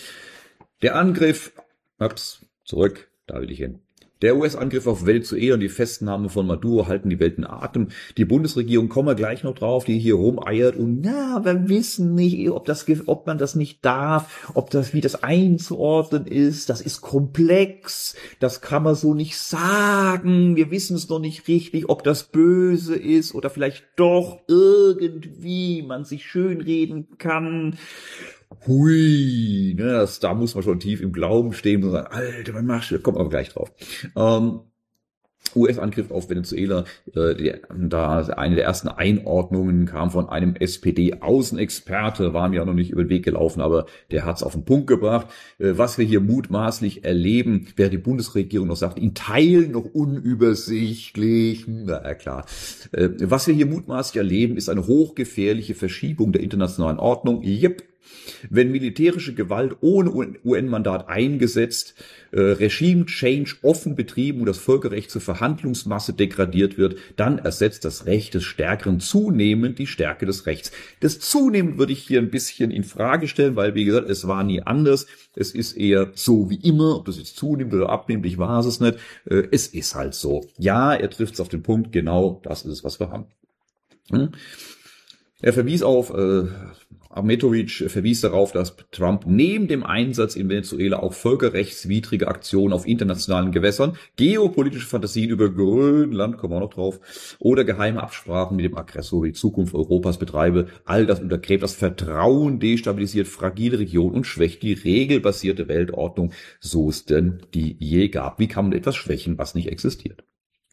Der Angriff, ups, zurück, da will ich hin. Der U S-Angriff auf Venezuela und die Festnahme von Maduro halten die Welt in Atem. Die Bundesregierung, kommen wir gleich noch drauf, die hier rumeiert und na, wir wissen nicht, ob das, ob man das nicht darf, ob das, wie das einzuordnen ist. Das ist komplex, das kann man so nicht sagen. Wir wissen es noch nicht richtig, ob das böse ist oder vielleicht doch irgendwie man sich schönreden kann. Hui, ne, das, da muss man schon tief im Glauben stehen und sagen, Alter, was machst du? Kommt aber gleich drauf. Ähm, U S-Angriff auf Venezuela, äh, die, da eine der ersten Einordnungen kam von einem S P D-Außenexperte, war mir ja noch nicht über den Weg gelaufen, aber der hat's auf den Punkt gebracht. Äh, was wir hier mutmaßlich erleben, während die Bundesregierung noch sagt, in Teilen noch unübersichtlich, na klar. Äh, was wir hier mutmaßlich erleben, ist eine hochgefährliche Verschiebung der internationalen Ordnung. Yep. Wenn militärische Gewalt ohne U N-Mandat eingesetzt, äh, Regime-Change offen betrieben und das Völkerrecht zur Verhandlungsmasse degradiert wird, dann ersetzt das Recht des Stärkeren zunehmend die Stärke des Rechts. Das zunehmend würde ich hier ein bisschen in Frage stellen, weil, wie gesagt, es war nie anders. Es ist eher so wie immer, ob das jetzt zunimmt oder abnimmt, ich weiß es nicht. Äh, es ist halt so. Ja, er trifft es auf den Punkt, genau das ist es, was wir haben. Hm? Er verwies auf, äh, Ahmetovic verwies darauf, dass Trump neben dem Einsatz in Venezuela auch völkerrechtswidrige Aktionen auf internationalen Gewässern, geopolitische Fantasien über Grönland, kommen wir noch drauf, oder geheime Absprachen mit dem Aggressor über die Zukunft Europas betreibe. All das untergräbt das Vertrauen, destabilisiert fragile Regionen und schwächt die regelbasierte Weltordnung, so es denn die je gab. Wie kann man etwas schwächen, was nicht existiert?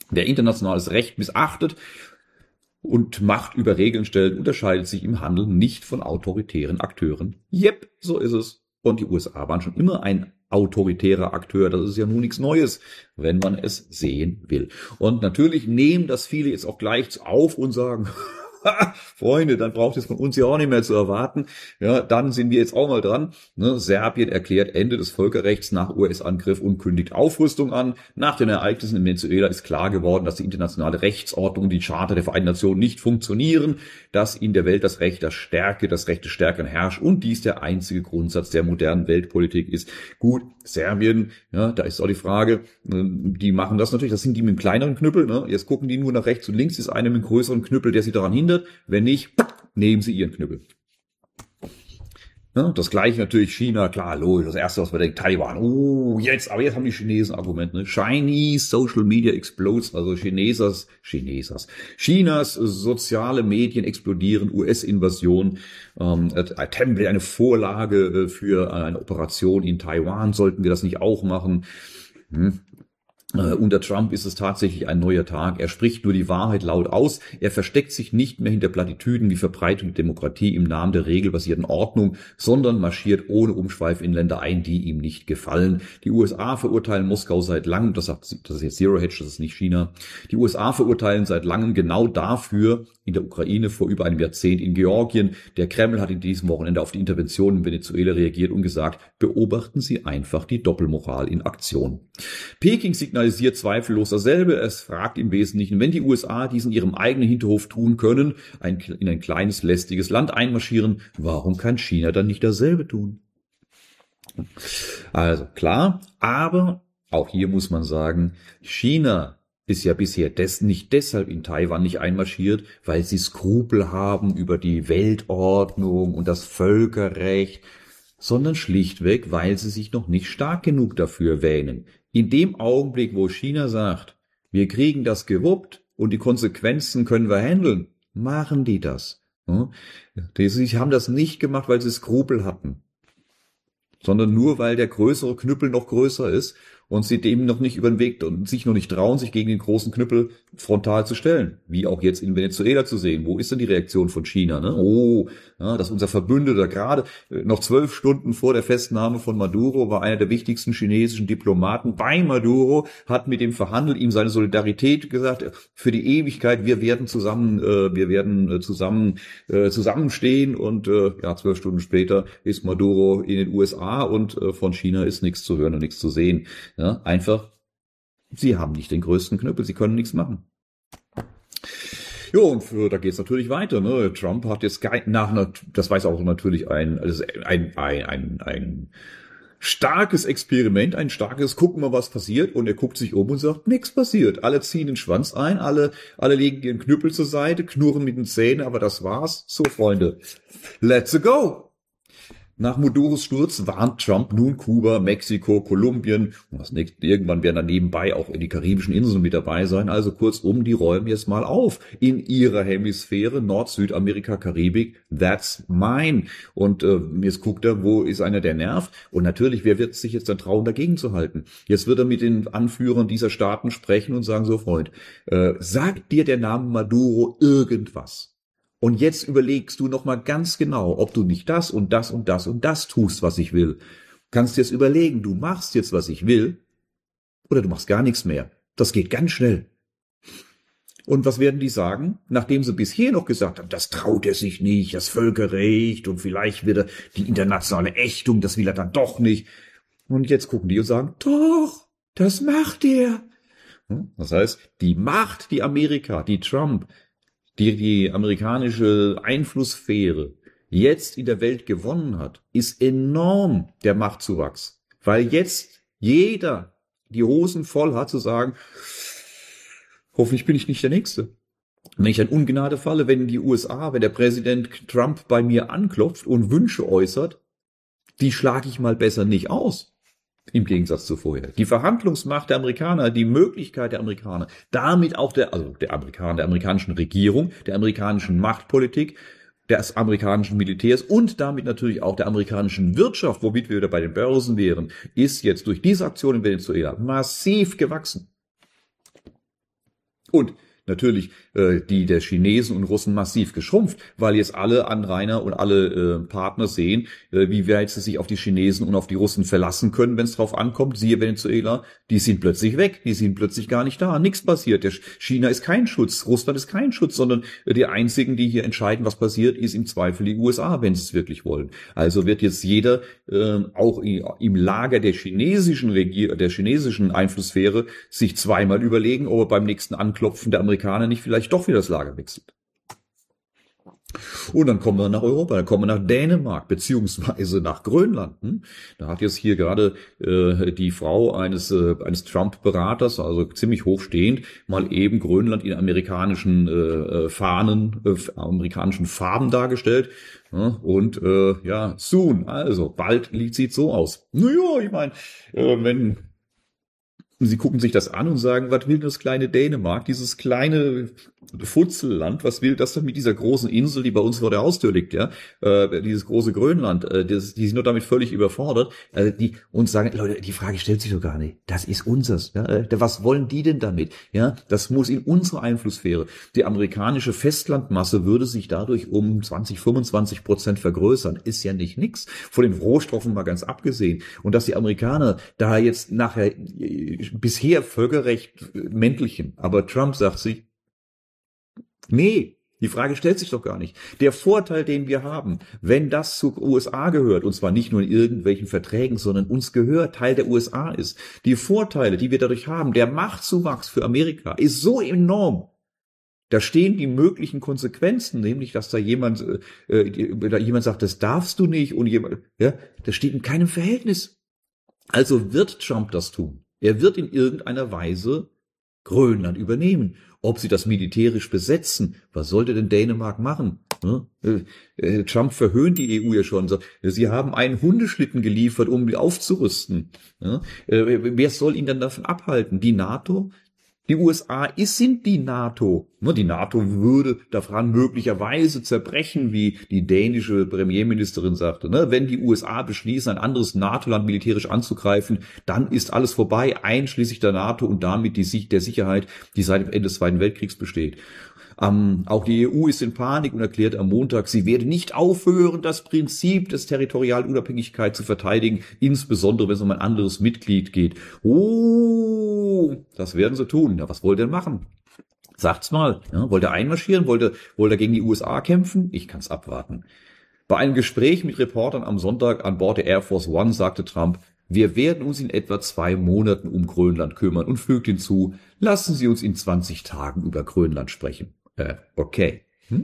Wer internationales Recht missachtet und Macht über Regeln stellt, unterscheidet sich im Handeln nicht von autoritären Akteuren. Jep, so ist es. Und die U S A waren schon immer ein autoritärer Akteur. Das ist ja nun nichts Neues, wenn man es sehen will. Und natürlich nehmen das viele jetzt auch gleich auf und sagen, Freunde, dann braucht es von uns ja auch nicht mehr zu erwarten. Ja, dann sind wir jetzt auch mal dran. Ne, Serbien erklärt Ende des Völkerrechts nach U S-Angriff und kündigt Aufrüstung an. Nach den Ereignissen in Venezuela ist klar geworden, dass die internationale Rechtsordnung und die Charta der Vereinten Nationen nicht funktionieren, dass in der Welt das Recht der Stärke, das Recht des Stärkeren herrscht und dies der einzige Grundsatz der modernen Weltpolitik ist. Gut, Serbien, ja, da ist auch die Frage, die machen das natürlich, das sind die mit einem kleineren Knüppel, ne? Jetzt gucken die nur nach rechts und links, ist einer mit einem größeren Knüppel, der sie daran hindert. Wenn nicht, nehmen sie ihren Knüppel. Ja, das gleiche natürlich China, klar, logisch, das erste, was man denkt, Taiwan, oh, jetzt, aber jetzt haben die Chinesen Argument, ne? Chinese Social Media explodes, also Chinesers, Chinesers, Chinas soziale Medien explodieren, U S-Invasion, ähm, Temple, eine Vorlage für eine Operation in Taiwan, sollten wir das nicht auch machen? Hm. Uh, unter Trump ist es tatsächlich ein neuer Tag. Er spricht nur die Wahrheit laut aus. Er versteckt sich nicht mehr hinter Plattitüden wie Verbreitung der Demokratie im Namen der regelbasierten Ordnung, sondern marschiert ohne Umschweif in Länder ein, die ihm nicht gefallen. Die U S A verurteilen Moskau seit langem, das, sagt, das ist jetzt Zero Hedge, das ist nicht China. Die U S A verurteilen seit langem genau dafür in der Ukraine, vor über einem Jahrzehnt in Georgien. Der Kreml hat in diesem Wochenende auf die Intervention in Venezuela reagiert und gesagt, beobachten Sie einfach die Doppelmoral in Aktion. Peking signalisiert zweifellos dasselbe. Es fragt im Wesentlichen, wenn die U S A dies in ihrem eigenen Hinterhof tun können, ein, in ein kleines, lästiges Land einmarschieren, warum kann China dann nicht dasselbe tun? Also klar, aber auch hier muss man sagen, China ist ja bisher des, nicht deshalb in Taiwan nicht einmarschiert, weil sie Skrupel haben über die Weltordnung und das Völkerrecht, sondern schlichtweg, weil sie sich noch nicht stark genug dafür wähnen. In dem Augenblick, wo China sagt, wir kriegen das gewuppt und die Konsequenzen können wir handeln, machen die das. Sie haben das nicht gemacht, weil sie Skrupel hatten, sondern nur, weil der größere Knüppel noch größer ist und sie dem noch nicht über den Weg und sich noch nicht trauen, sich gegen den großen Knüppel frontal zu stellen. Wie auch jetzt in Venezuela zu sehen. Wo ist denn die Reaktion von China? Ne? Oh, ja, dass unser Verbündeter gerade noch zwölf Stunden vor der Festnahme von Maduro war einer der wichtigsten chinesischen Diplomaten bei Maduro, hat mit ihm verhandelt, ihm seine Solidarität gesagt, für die Ewigkeit, wir werden zusammen, äh, wir werden zusammen äh, zusammenstehen und äh, ja, zwölf Stunden später ist Maduro in den U S A und äh, von China ist nichts zu hören und nichts zu sehen. Ja, einfach, sie haben nicht den größten Knüppel, sie können nichts machen. Jo, und für, da geht's natürlich weiter. Ne? Trump hat jetzt nach einer, das weiß auch natürlich ein, also ein, ein, ein, ein starkes Experiment, ein starkes, gucken wir, was passiert. Und er guckt sich um und sagt, nichts passiert. Alle ziehen den Schwanz ein, alle, alle legen ihren Knüppel zur Seite, knurren mit den Zähnen, aber das war's. So, Freunde, let's go! Nach Maduros Sturz warnt Trump nun Kuba, Mexiko, Kolumbien und was nicht, irgendwann werden dann nebenbei auch in die karibischen Inseln mit dabei sein. Also kurzum, die räumen jetzt mal auf in ihrer Hemisphäre, Nord-, Südamerika, Karibik, that's mine. Und äh, jetzt guckt er, wo ist einer, der nervt? Und natürlich, wer wird sich jetzt dann trauen, dagegen zu halten? Jetzt wird er mit den Anführern dieser Staaten sprechen und sagen, so Freund, äh, sagt dir der Name Maduro irgendwas? Und jetzt überlegst du noch mal ganz genau, ob du nicht das und das und das und das tust, was ich will. Du kannst jetzt überlegen, du machst jetzt, was ich will, oder du machst gar nichts mehr. Das geht ganz schnell. Und was werden die sagen? Nachdem sie bisher noch gesagt haben, das traut er sich nicht, das Völkerrecht und vielleicht wird er die internationale Ächtung, das will er dann doch nicht. Und jetzt gucken die und sagen, doch, das macht er. Das heißt, die Macht, die Amerika, die Trump, die die amerikanische Einflusssphäre jetzt in der Welt gewonnen hat, ist enorm, der Machtzuwachs. Weil jetzt jeder die Hosen voll hat zu sagen, hoffentlich bin ich nicht der Nächste. Wenn ich in Ungnade falle, wenn die U S A, wenn der Präsident Trump bei mir anklopft und Wünsche äußert, die schlage ich mal besser nicht aus. Im Gegensatz zu vorher. Die Verhandlungsmacht der Amerikaner, die Möglichkeit der Amerikaner, damit auch der, also der Amerikaner, der amerikanischen Regierung, der amerikanischen Machtpolitik, des amerikanischen Militärs und damit natürlich auch der amerikanischen Wirtschaft, womit wir wieder bei den Börsen wären, ist jetzt durch diese Aktion in Venezuela massiv gewachsen. Und natürlich äh, die der Chinesen und Russen massiv geschrumpft, weil jetzt alle Anrainer und alle äh, Partner sehen, äh, wie weit sie sich auf die Chinesen und auf die Russen verlassen können, wenn es drauf ankommt. Siehe Venezuela, die sind plötzlich weg, die sind plötzlich gar nicht da, nichts passiert. Der China ist kein Schutz, Russland ist kein Schutz, sondern äh, die einzigen, die hier entscheiden, was passiert, ist im Zweifel die U S A, wenn sie es wirklich wollen. Also wird jetzt jeder äh, auch im Lager der chinesischen Regier der chinesischen Einflusssphäre sich zweimal überlegen, ob er beim nächsten Anklopfen der Amerikaner nicht vielleicht doch wieder das Lager wechselt. Und dann kommen wir nach Europa, dann kommen wir nach Dänemark, beziehungsweise nach Grönland. Da hat jetzt hier gerade äh, die Frau eines äh, eines Trump-Beraters, also ziemlich hochstehend, mal eben Grönland in amerikanischen äh, Fahnen, äh, amerikanischen Farben dargestellt. Ja, und äh, ja, soon, also bald sieht so aus. Naja, ich meine, äh, wenn Sie gucken sich das an und sagen, was will das kleine Dänemark, dieses kleine Futzelland, was will das denn mit dieser großen Insel, die bei uns vor der Haustür liegt, ja, äh, dieses große Grönland, äh, das, die sind nur damit völlig überfordert, äh, die uns sagen, Leute, die Frage stellt sich doch gar nicht, das ist unseres, ja, äh, was wollen die denn damit, ja, das muss in unsere Einflusssphäre. Die amerikanische Festlandmasse würde sich dadurch um zwanzig, fünfundzwanzig Prozent vergrößern, ist ja nicht nix, von den Rohstoffen mal ganz abgesehen. Und dass die Amerikaner da jetzt nachher bisher Völkerrecht Mäntelchen, aber Trump sagt sich, nee, die Frage stellt sich doch gar nicht. Der Vorteil, den wir haben, wenn das zu U S A gehört, und zwar nicht nur in irgendwelchen Verträgen, sondern uns gehört, Teil der U S A ist, die Vorteile, die wir dadurch haben, der Machtzuwachs für Amerika ist so enorm. Da stehen die möglichen Konsequenzen, nämlich, dass da jemand, äh, da jemand sagt, das darfst du nicht, und jemand, ja, das steht in keinem Verhältnis. Also wird Trump das tun. Er wird in irgendeiner Weise Grönland übernehmen. Ob sie das militärisch besetzen, was sollte denn Dänemark machen? Trump verhöhnt die E U ja schon. Sie haben einen Hundeschlitten geliefert, um aufzurüsten. Wer soll ihn dann davon abhalten? Die NATO? Die U S A ist, sind die NATO. Die NATO würde daran möglicherweise zerbrechen, wie die dänische Premierministerin sagte. Wenn die U S A beschließen, ein anderes NATO-Land militärisch anzugreifen, dann ist alles vorbei, einschließlich der NATO und damit die Sicht der Sicherheit, die seit dem Ende des Zweiten Weltkriegs besteht. Ähm, auch die E U ist in Panik und erklärt am Montag, sie werde nicht aufhören, das Prinzip des territorialen Unabhängigkeit zu verteidigen, insbesondere wenn es um ein anderes Mitglied geht. Oh, das werden sie tun. Ja, was wollt ihr denn machen? Sagt's mal. Ja, wollt ihr einmarschieren? Wollt ihr, wollt ihr gegen die U S A kämpfen? Ich kann's abwarten. Bei einem Gespräch mit Reportern am Sonntag an Bord der Air Force One sagte Trump, wir werden uns in etwa zwei Monaten um Grönland kümmern und fügt hinzu, lassen Sie uns in zwanzig Tagen über Grönland sprechen. Äh, okay. Hm?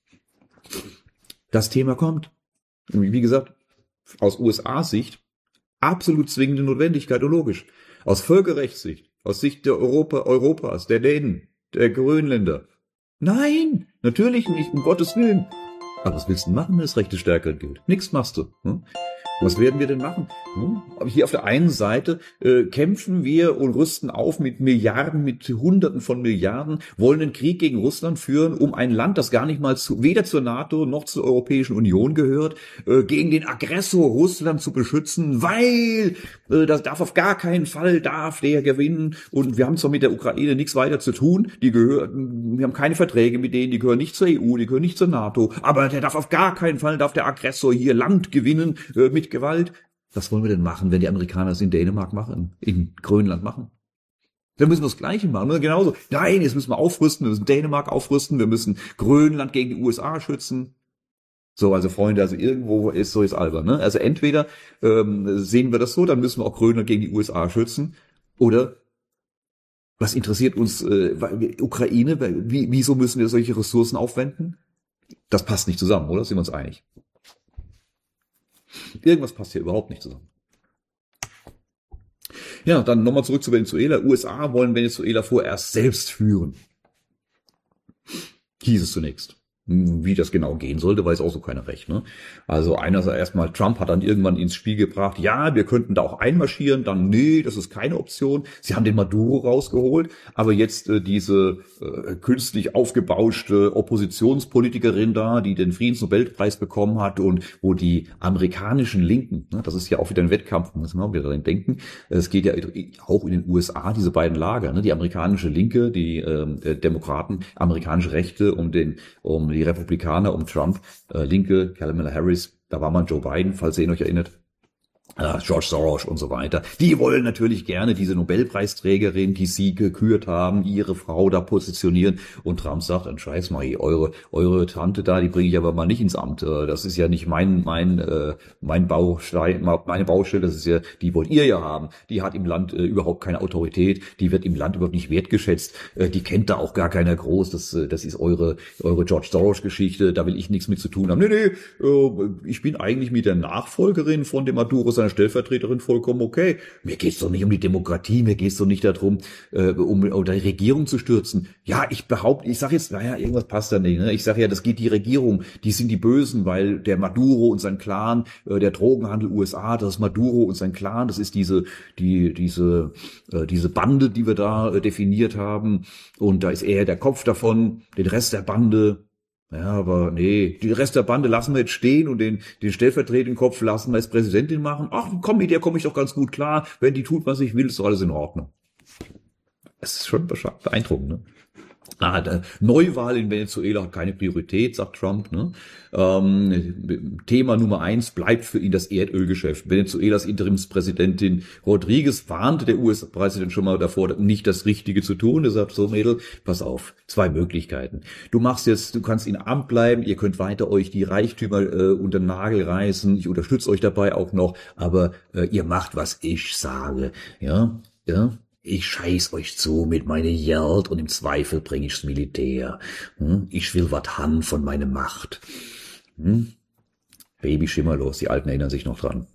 Das Thema kommt. Wie gesagt, aus U S A-Sicht absolut zwingende Notwendigkeit und logisch. Aus Völkerrechtssicht, aus Sicht der Europa, Europas, der Dänen, der Grönländer. Nein, natürlich nicht, um Gottes Willen. Aber was willst du machen, wenn das Recht der Stärkeren gilt? Nix machst du. Hm? Was werden wir denn machen? Hm? Aber hier auf der einen Seite äh, kämpfen wir und rüsten auf mit Milliarden, mit Hunderten von Milliarden, wollen einen Krieg gegen Russland führen, um ein Land, das gar nicht mal zu, weder zur NATO noch zur Europäischen Union gehört, äh, gegen den Aggressor Russland zu beschützen, weil äh, das darf auf gar keinen Fall, darf der gewinnen. Und wir haben zwar mit der Ukraine nichts weiter zu tun, die gehören, wir haben keine Verträge mit denen, die gehören nicht zur E U, die gehören nicht zur NATO, aber der darf auf gar keinen Fall, darf der Aggressor hier Land gewinnen äh, mit Gewalt. Was wollen wir denn machen, wenn die Amerikaner es in Dänemark machen, in Grönland machen? Dann müssen wir das Gleiche machen. Oder genauso. Nein, jetzt müssen wir aufrüsten, wir müssen Dänemark aufrüsten, wir müssen Grönland gegen die U S A schützen. So, also Freunde, also irgendwo ist so jetzt albern. Ne? Also entweder ähm, sehen wir das so, dann müssen wir auch Grönland gegen die U S A schützen. Oder was interessiert uns äh, Ukraine? Wie, wieso müssen wir solche Ressourcen aufwenden? Das passt nicht zusammen, oder? Sind wir uns einig? Irgendwas passt hier überhaupt nicht zusammen. Ja, dann nochmal zurück zu Venezuela. U S A wollen Venezuela vorerst selbst führen. Hieß es zunächst. Wie das genau gehen sollte, weiß auch so keiner recht. Ne? Also einer erstmal, Trump hat dann irgendwann ins Spiel gebracht, ja, wir könnten da auch einmarschieren, dann nee, das ist keine Option. Sie haben den Maduro rausgeholt, aber jetzt äh, diese äh, künstlich aufgebauschte Oppositionspolitikerin da, die den Friedensnobelpreis bekommen hat und wo die amerikanischen Linken, ne, das ist ja auch wieder ein Wettkampf, muss man auch wieder dran denken, es geht ja auch in den U S A, diese beiden Lager, ne, die amerikanische Linke, die äh, Demokraten, amerikanische Rechte um den um die Republikaner, um Trump, äh, Linke, Kamala Harris, da war man Joe Biden, falls ihr ihn euch erinnert, äh, George Soros und so weiter. Die wollen natürlich gerne diese Nobelpreisträgerin, die sie gekürt haben, ihre Frau da positionieren. Und Trump sagt, ein Scheiß mal, eure, eure Tante da, die bringe ich aber mal nicht ins Amt. Das ist ja nicht mein, mein, äh, mein Baustein, meine Baustelle, das ist ja, die wollt ihr ja haben. Die hat im Land äh, überhaupt keine Autorität, die wird im Land überhaupt nicht wertgeschätzt, äh, die kennt da auch gar keiner groß. Das, äh, das ist eure, eure George Soros-Geschichte, da will ich nichts mit zu tun haben. Nee, nee, äh, ich bin eigentlich mit der Nachfolgerin von dem Maduro, seiner Stellvertreterin, vollkommen okay. Mir geht's doch nicht um die Demokratie, mir geht's doch nicht darum, äh, um, um die Regierung zu stürzen. Ja, ich behaupte, ich sage jetzt, naja, irgendwas passt da nicht. Ne? Ich sage ja, das geht die Regierung, die sind die Bösen, weil der Maduro und sein Clan, äh, der Drogenhandel U S A, das ist Maduro und sein Clan, das ist diese, die, diese, äh, diese Bande, die wir da äh, definiert haben. Und da ist er der Kopf davon, den Rest der Bande. Ja, aber nee, den Rest der Bande lassen wir jetzt stehen und den, den stellvertretenden Kopf lassen wir als Präsidentin machen. Ach komm, mit der komme ich doch ganz gut klar. Wenn die tut, was ich will, ist doch alles in Ordnung. Es ist schon beeindruckend, ne? Ah, der Neuwahl in Venezuela hat keine Priorität, sagt Trump. Ne? Ähm, Thema Nummer eins bleibt für ihn das Erdölgeschäft. Venezuelas Interimspräsidentin Rodriguez warnte der U S-Präsident schon mal davor, nicht das Richtige zu tun. Er sagt, so Mädel, pass auf, zwei Möglichkeiten. Du machst jetzt, du kannst in Amt bleiben, ihr könnt weiter euch die Reichtümer äh, unter den Nagel reißen, ich unterstütze euch dabei auch noch, aber äh, ihr macht, was ich sage. Ja, ja. Ich scheiß euch zu mit meiner Geld und im Zweifel bring ich's Militär. Hm? Ich will wat han von meiner Macht. Hm? Baby schimmerlos, die Alten erinnern sich noch dran.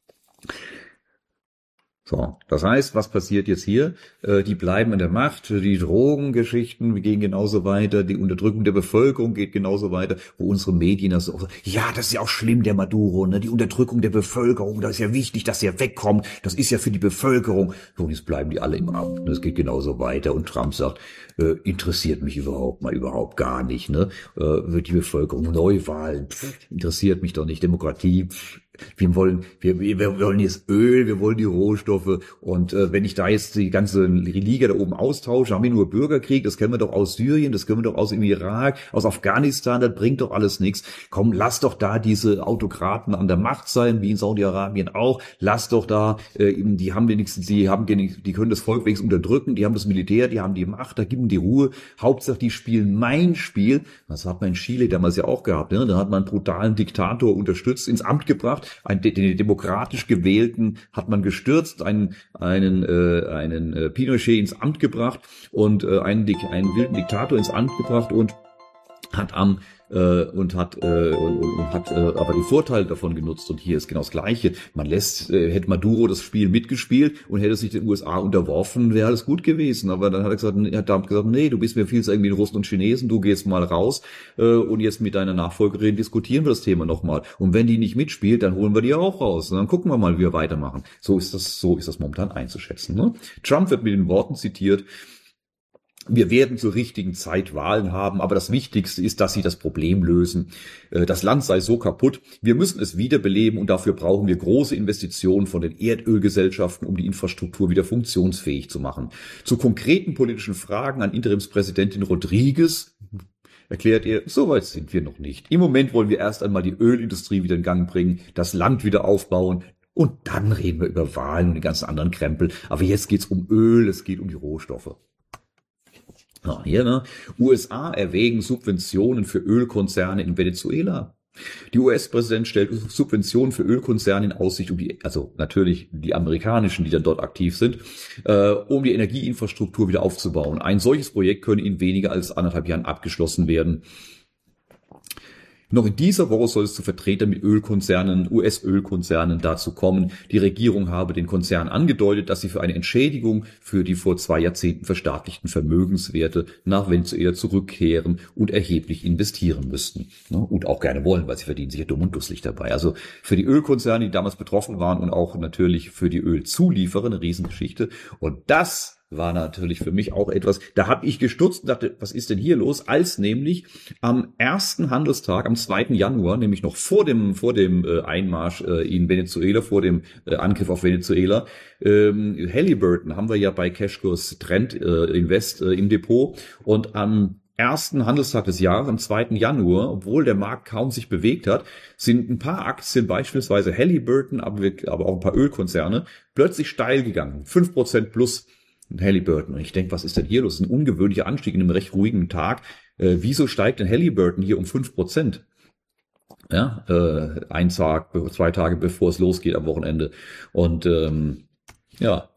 So, das heißt, was passiert jetzt hier? Äh, die bleiben an der Macht, die Drogengeschichten gehen genauso weiter, die Unterdrückung der Bevölkerung geht genauso weiter, wo unsere Medien das auch, ja, das ist ja auch schlimm, der Maduro, ne, die Unterdrückung der Bevölkerung, das ist ja wichtig, dass er wegkommt, das ist ja für die Bevölkerung. So, und jetzt bleiben die alle im Amt, das geht genauso weiter und Trump sagt, äh, interessiert mich überhaupt mal überhaupt gar nicht, ne, äh, wird die Bevölkerung, Neuwahlen, pff, interessiert mich doch nicht, Demokratie, pff, Wir wollen, wir, wir wollen jetzt Öl, wir wollen die Rohstoffe und äh, wenn ich da jetzt die ganze Liga da oben austausche, haben wir nur Bürgerkrieg, das kennen wir doch aus Syrien, das kennen wir doch aus dem Irak, aus Afghanistan, das bringt doch alles nichts. Komm, lass doch da diese Autokraten an der Macht sein, wie in Saudi-Arabien auch, lass doch da, äh, die haben wenigstens, die haben, die können das Volk wenigstens unterdrücken, die haben das Militär, die haben die Macht, da gib ihnen die Ruhe. Hauptsache, die spielen mein Spiel. Das hat man in Chile damals ja auch gehabt, ne? Da hat man einen brutalen Diktator unterstützt, ins Amt gebracht. Ein, den demokratisch gewählten hat man gestürzt, einen einen äh, einen äh, Pinochet ins Amt gebracht und äh, einen einen wilden Diktator ins Amt gebracht und hat am äh, und hat äh, und, und hat äh, aber die Vorteile davon genutzt und hier ist genau das Gleiche. Man lässt äh, hätte Maduro das Spiel mitgespielt und hätte sich den U S A unterworfen, wäre alles gut gewesen. Aber dann hat er gesagt, er hat Trump gesagt, nee, du bist mir viel zu eng wie Russen und Chinesen, du gehst mal raus äh, und jetzt mit deiner Nachfolgerin diskutieren wir das Thema nochmal. Und wenn die nicht mitspielt, dann holen wir die auch raus und dann gucken wir mal, wie wir weitermachen. So ist das, so ist das momentan einzuschätzen. Ne? Trump wird mit den Worten zitiert: Wir werden zur richtigen Zeit Wahlen haben, aber das Wichtigste ist, dass sie das Problem lösen. Das Land sei so kaputt, wir müssen es wiederbeleben und dafür brauchen wir große Investitionen von den Erdölgesellschaften, um die Infrastruktur wieder funktionsfähig zu machen. Zu konkreten politischen Fragen an Interimspräsidentin Rodriguez erklärt er, so weit sind wir noch nicht. Im Moment wollen wir erst einmal die Ölindustrie wieder in Gang bringen, das Land wieder aufbauen. Und dann reden wir über Wahlen und den ganzen anderen Krempel. Aber jetzt geht's um Öl, es geht um die Rohstoffe. Ah, hier, ne? U S A erwägen Subventionen für Ölkonzerne in Venezuela. Die U S-Präsident stellt Subventionen für Ölkonzerne in Aussicht, um die, also natürlich die amerikanischen, die dann dort aktiv sind, äh, um die Energieinfrastruktur wieder aufzubauen. Ein solches Projekt könne in weniger als anderthalb Jahren abgeschlossen werden. Noch in dieser Woche soll es zu Vertretern mit Ölkonzernen, U S-Ölkonzernen dazu kommen. Die Regierung habe den Konzernen angedeutet, dass sie für eine Entschädigung für die vor zwei Jahrzehnten verstaatlichten Vermögenswerte nach Venezuela zurückkehren und erheblich investieren müssten. Und auch gerne wollen, weil sie verdienen sich ja dumm und dusselig dabei. Also für die Ölkonzerne, die damals betroffen waren und auch natürlich für die Ölzulieferer eine Riesengeschichte. Und das war natürlich für mich auch etwas, da habe ich gestutzt und dachte, was ist denn hier los? Als nämlich am ersten Handelstag, am zweiten Januar, nämlich noch vor dem vor dem äh, Einmarsch äh, in Venezuela, vor dem äh, Angriff auf Venezuela, ähm, Halliburton haben wir ja bei Cashkurs Trend äh, Invest äh, im Depot, und am ersten Handelstag des Jahres, am zweiten Januar, obwohl der Markt kaum sich bewegt hat, sind ein paar Aktien, beispielsweise Halliburton, aber, aber auch ein paar Ölkonzerne, plötzlich steil gegangen. fünf Prozent plus. Halliburton. Und ich denke, was ist denn hier los? Das ist ein ungewöhnlicher Anstieg in einem recht ruhigen Tag. Äh, wieso steigt denn Halliburton hier um fünf Prozent? Ja, äh, ein Tag, zwei Tage bevor es losgeht am Wochenende. Und ähm, ja,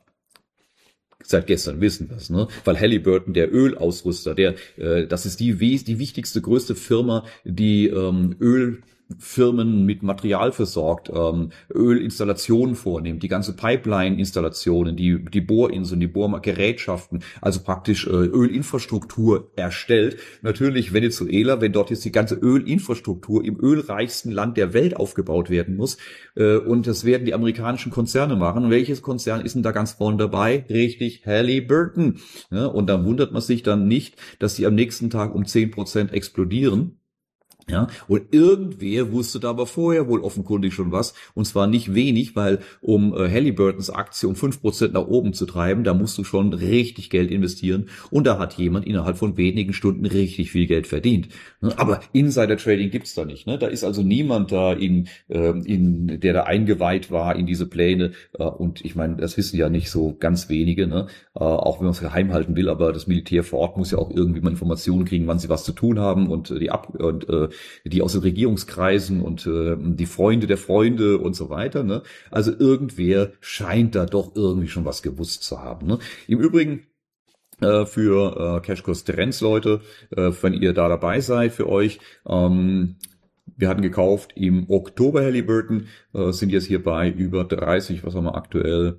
seit gestern wissen wir es, ne? Weil Halliburton, der Ölausrüster, der, äh, das ist die die wichtigste, größte Firma, die ähm, Öl Firmen mit Material versorgt, ähm, Ölinstallationen vornimmt, die ganze Pipeline-Installationen, die die Bohrinseln, die Bohrgerätschaften, also praktisch äh, Ölinfrastruktur erstellt. Natürlich Venezuela, wenn dort jetzt die ganze Ölinfrastruktur im ölreichsten Land der Welt aufgebaut werden muss, äh, und das werden die amerikanischen Konzerne machen. Und welches Konzern ist denn da ganz vorne dabei? Richtig, Halliburton. Ja, und dann wundert man sich dann nicht, dass die am nächsten Tag um zehn Prozent explodieren. Ja, und irgendwer wusste da aber vorher wohl offenkundig schon was, und zwar nicht wenig, weil um äh, Halliburtons Aktie um fünf Prozent nach oben zu treiben, da musst du schon richtig Geld investieren, und da hat jemand innerhalb von wenigen Stunden richtig viel Geld verdient. Aber Insider-Trading gibt's da nicht, ne? Da ist also niemand da, in, äh, in der da eingeweiht war in diese Pläne, äh, und ich meine, das wissen ja nicht so ganz wenige, ne? Äh, auch wenn man es geheim halten will, aber das Militär vor Ort muss ja auch irgendwie mal Informationen kriegen, wann sie was zu tun haben, und äh, die Ab und äh, die aus den Regierungskreisen und äh, die Freunde der Freunde und so weiter. Ne? Also irgendwer scheint da doch irgendwie schon was gewusst zu haben. Ne? Im Übrigen äh, für äh, Cashkurs Trends, Leute, äh, wenn ihr da dabei seid, für euch, ähm, wir hatten gekauft im Oktober Halliburton, äh, sind jetzt hier bei über dreißig, was haben wir aktuell?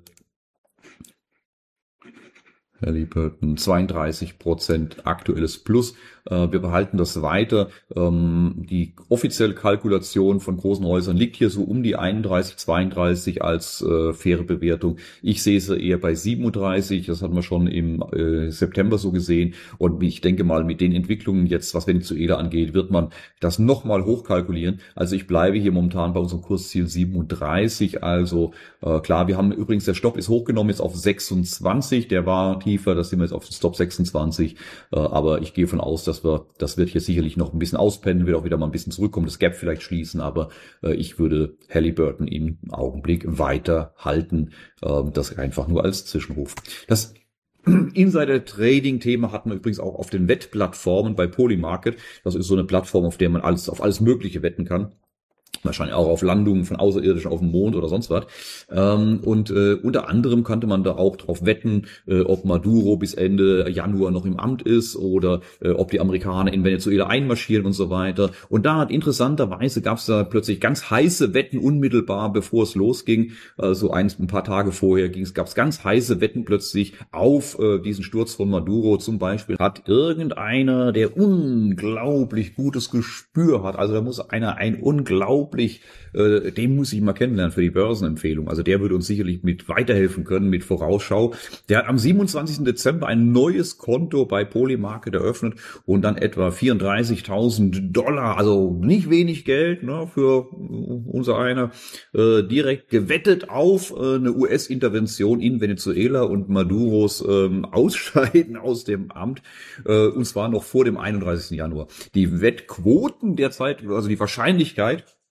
Halliburton, zweiunddreißig Prozent aktuelles Plus. Wir behalten das weiter. Die offizielle Kalkulation von großen Häusern liegt hier so um die einunddreißig, zweiunddreißig als äh, faire Bewertung. Ich sehe sie eher bei siebenunddreißig. Das hatten wir schon im äh, September so gesehen. Und ich denke mal, mit den Entwicklungen jetzt, was Venezuela angeht, wird man das nochmal hochkalkulieren. Also ich bleibe hier momentan bei unserem Kursziel siebenunddreißig. Also äh, klar, wir haben übrigens, der Stopp ist hochgenommen jetzt auf sechsundzwanzig. Der war tiefer, das sind wir jetzt auf den Stop sechsundzwanzig. Äh, aber ich gehe von aus, dass wir, das wird hier sicherlich noch ein bisschen auspendeln, wird auch wieder mal ein bisschen zurückkommen, das Gap vielleicht schließen, aber äh, ich würde Halliburton im Augenblick weiter halten, äh, das einfach nur als Zwischenruf. Das Insider-Trading-Thema hatten wir übrigens auch auf den Wettplattformen bei Polymarket. Das ist so eine Plattform, auf der man alles, auf alles Mögliche wetten kann. Wahrscheinlich auch auf Landungen von Außerirdischen auf dem Mond oder sonst was. Ähm, und äh, unter anderem konnte man da auch drauf wetten, äh, ob Maduro bis Ende Januar noch im Amt ist oder äh, ob die Amerikaner in Venezuela einmarschieren und so weiter. Und da hat interessanterweise gab es da plötzlich ganz heiße Wetten unmittelbar, bevor es losging. Also ein, ein paar Tage vorher gab es ganz heiße Wetten plötzlich auf äh, diesen Sturz von Maduro. Zum Beispiel hat irgendeiner, der unglaublich gutes Gespür hat, also da muss einer ein unglaublich Äh, den muss ich mal kennenlernen für die Börsenempfehlung. Also der würde uns sicherlich mit weiterhelfen können, mit Vorausschau. Der hat am siebenundzwanzigsten Dezember ein neues Konto bei Polymarket eröffnet und dann etwa vierunddreißigtausend Dollar, also nicht wenig Geld, ne, für unser einer, äh, direkt gewettet auf äh, eine U S-Intervention in Venezuela und Maduros ähm, Ausscheiden aus dem Amt, äh, und zwar noch vor dem einunddreißigsten Januar. Die Wettquoten derzeit, also die Wahrscheinlichkeit,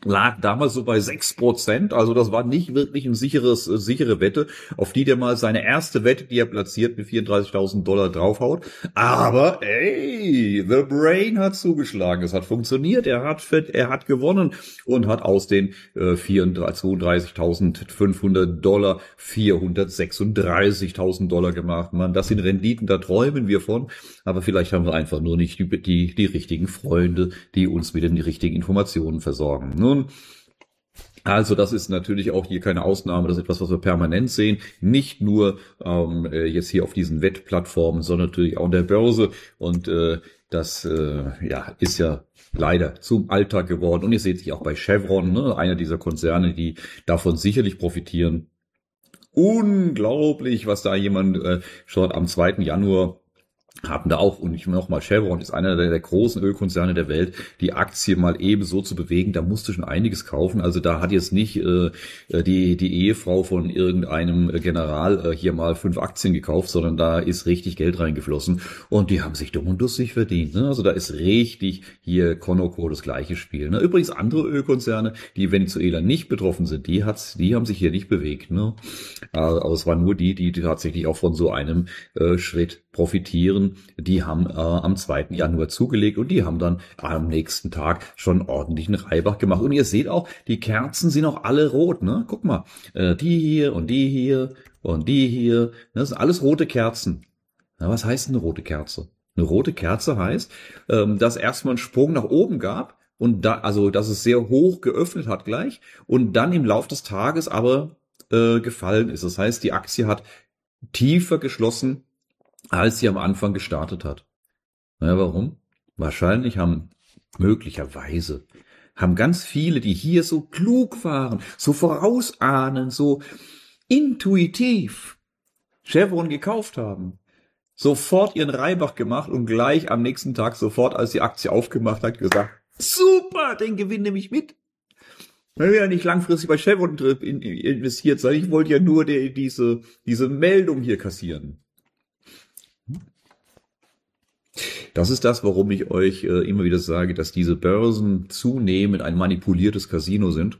lag damals so bei sechs Prozent, also das war nicht wirklich ein sicheres, äh, sichere Wette, auf die der mal seine erste Wette, die er platziert, mit vierunddreißigtausend Dollar draufhaut. Aber ey, The Brain hat zugeschlagen, es hat funktioniert, er hat er hat gewonnen und hat aus den äh, zweiunddreißigtausendfünfhundert Dollar vierhundertsechsunddreißigtausend Dollar gemacht. Man, das sind Renditen, da träumen wir von, aber vielleicht haben wir einfach nur nicht die, die, die richtigen Freunde, die uns mit den richtigen Informationen versorgen. Nun, also das ist natürlich auch hier keine Ausnahme, das ist etwas, was wir permanent sehen, nicht nur ähm, jetzt hier auf diesen Wettplattformen, sondern natürlich auch an der Börse und äh, das äh, ja ist ja leider zum Alltag geworden und ihr seht sich auch bei Chevron, ne, einer dieser Konzerne, die davon sicherlich profitieren. Unglaublich, was da jemand äh, schon am zweiten Januar haben da auch, und ich noch mal, Chevron ist einer der, der großen Ölkonzerne der Welt, die Aktie mal eben so zu bewegen, da musste schon einiges kaufen. Also da hat jetzt nicht äh, die die Ehefrau von irgendeinem General äh, hier mal fünf Aktien gekauft, sondern da ist richtig Geld reingeflossen und die haben sich dumm und dussig verdient. Ne? Also da ist richtig hier Conoco das gleiche Spiel. Ne? Übrigens andere Ölkonzerne, die Venezuela nicht betroffen sind, die hat's, die haben sich hier nicht bewegt. Ne? Aber es waren nur die, die, die tatsächlich auch von so einem äh, Schritt profitieren. Die haben äh, am zweiten Januar zugelegt und die haben dann am nächsten Tag schon ordentlichen Reibach gemacht. Und ihr seht auch, die Kerzen sind auch alle rot, ne? Guck mal, äh, die hier und die hier und die hier, das sind alles rote Kerzen. Na, was heißt eine rote Kerze? Eine rote Kerze heißt, ähm, dass erstmal einen Sprung nach oben gab und da, also dass es sehr hoch geöffnet hat gleich und dann im Lauf des Tages aber äh, gefallen ist. Das heißt, die Aktie hat tiefer geschlossen, als sie am Anfang gestartet hat. Naja, warum? Wahrscheinlich haben, möglicherweise, haben ganz viele, die hier so klug waren, so vorausahnen, so intuitiv Chevron gekauft haben, sofort ihren Reibach gemacht und gleich am nächsten Tag sofort, als die Aktie aufgemacht hat, gesagt, super, den Gewinn nehme ich mit. Ich will ja nicht langfristig bei Chevron investiert sein, ich wollte ja nur die, diese, diese Meldung hier kassieren. Das ist das, warum ich euch äh, immer wieder sage, dass diese Börsen zunehmend ein manipuliertes Casino sind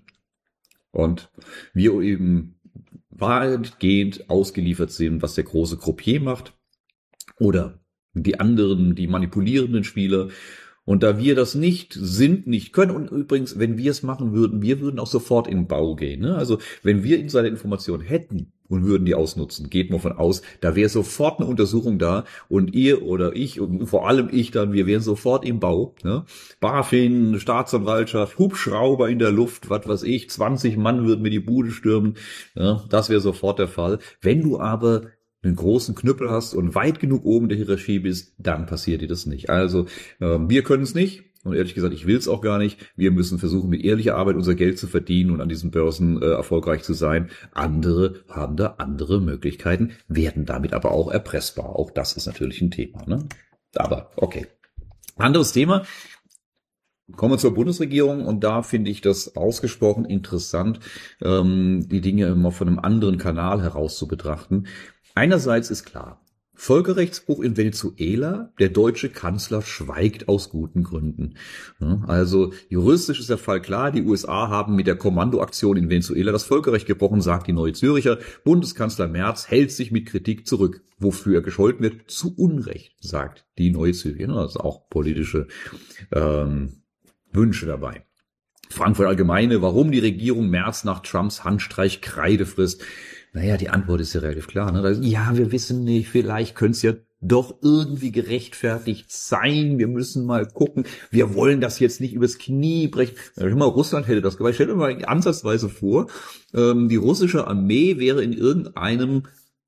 und wir eben weitgehend ausgeliefert sind, was der große Croupier macht oder die anderen, die manipulierenden Spieler. Und da wir das nicht sind, nicht können, und übrigens, wenn wir es machen würden, wir würden auch sofort in den Bau gehen. Ne? Also wenn wir Insider-Informationen hätten und würden die ausnutzen, geht man von aus, da wäre sofort eine Untersuchung da und ihr oder ich und vor allem ich dann, wir wären sofort im Bau. Ne? BaFin, Staatsanwaltschaft, Hubschrauber in der Luft, was weiß ich, zwanzig Mann würden mir die Bude stürmen. Ja? Das wäre sofort der Fall. Wenn du aber einen großen Knüppel hast und weit genug oben der Hierarchie bist, dann passiert dir das nicht. Also äh, wir können es nicht und ehrlich gesagt, ich will es auch gar nicht. Wir müssen versuchen, mit ehrlicher Arbeit unser Geld zu verdienen und an diesen Börsen äh, erfolgreich zu sein. Andere haben da andere Möglichkeiten, werden damit aber auch erpressbar. Auch das ist natürlich ein Thema. Ne? Aber okay. Anderes Thema. Kommen wir zur Bundesregierung und da finde ich das ausgesprochen interessant, ähm, die Dinge immer von einem anderen Kanal heraus zu betrachten. Einerseits ist klar, Völkerrechtsbruch in Venezuela, der deutsche Kanzler schweigt aus guten Gründen. Also juristisch ist der Fall klar, die U S A haben mit der Kommandoaktion in Venezuela das Völkerrecht gebrochen, sagt die Neue Zürcher. Bundeskanzler Merz hält sich mit Kritik zurück, wofür er gescholten wird, zu Unrecht, sagt die Neue Zürcher. Also auch politische ähm, Wünsche dabei. Frankfurt Allgemeine, warum die Regierung Merz nach Trumps Handstreich Kreide frisst. Naja, die Antwort ist ja relativ klar. Ne? Ja, wir wissen nicht, vielleicht könnte es ja doch irgendwie gerechtfertigt sein. Wir müssen mal gucken. Wir wollen das jetzt nicht übers Knie brechen. Ja, mal, Russland hätte das gemacht. Stell dir mal ansatzweise vor, ähm, die russische Armee wäre in irgendeinem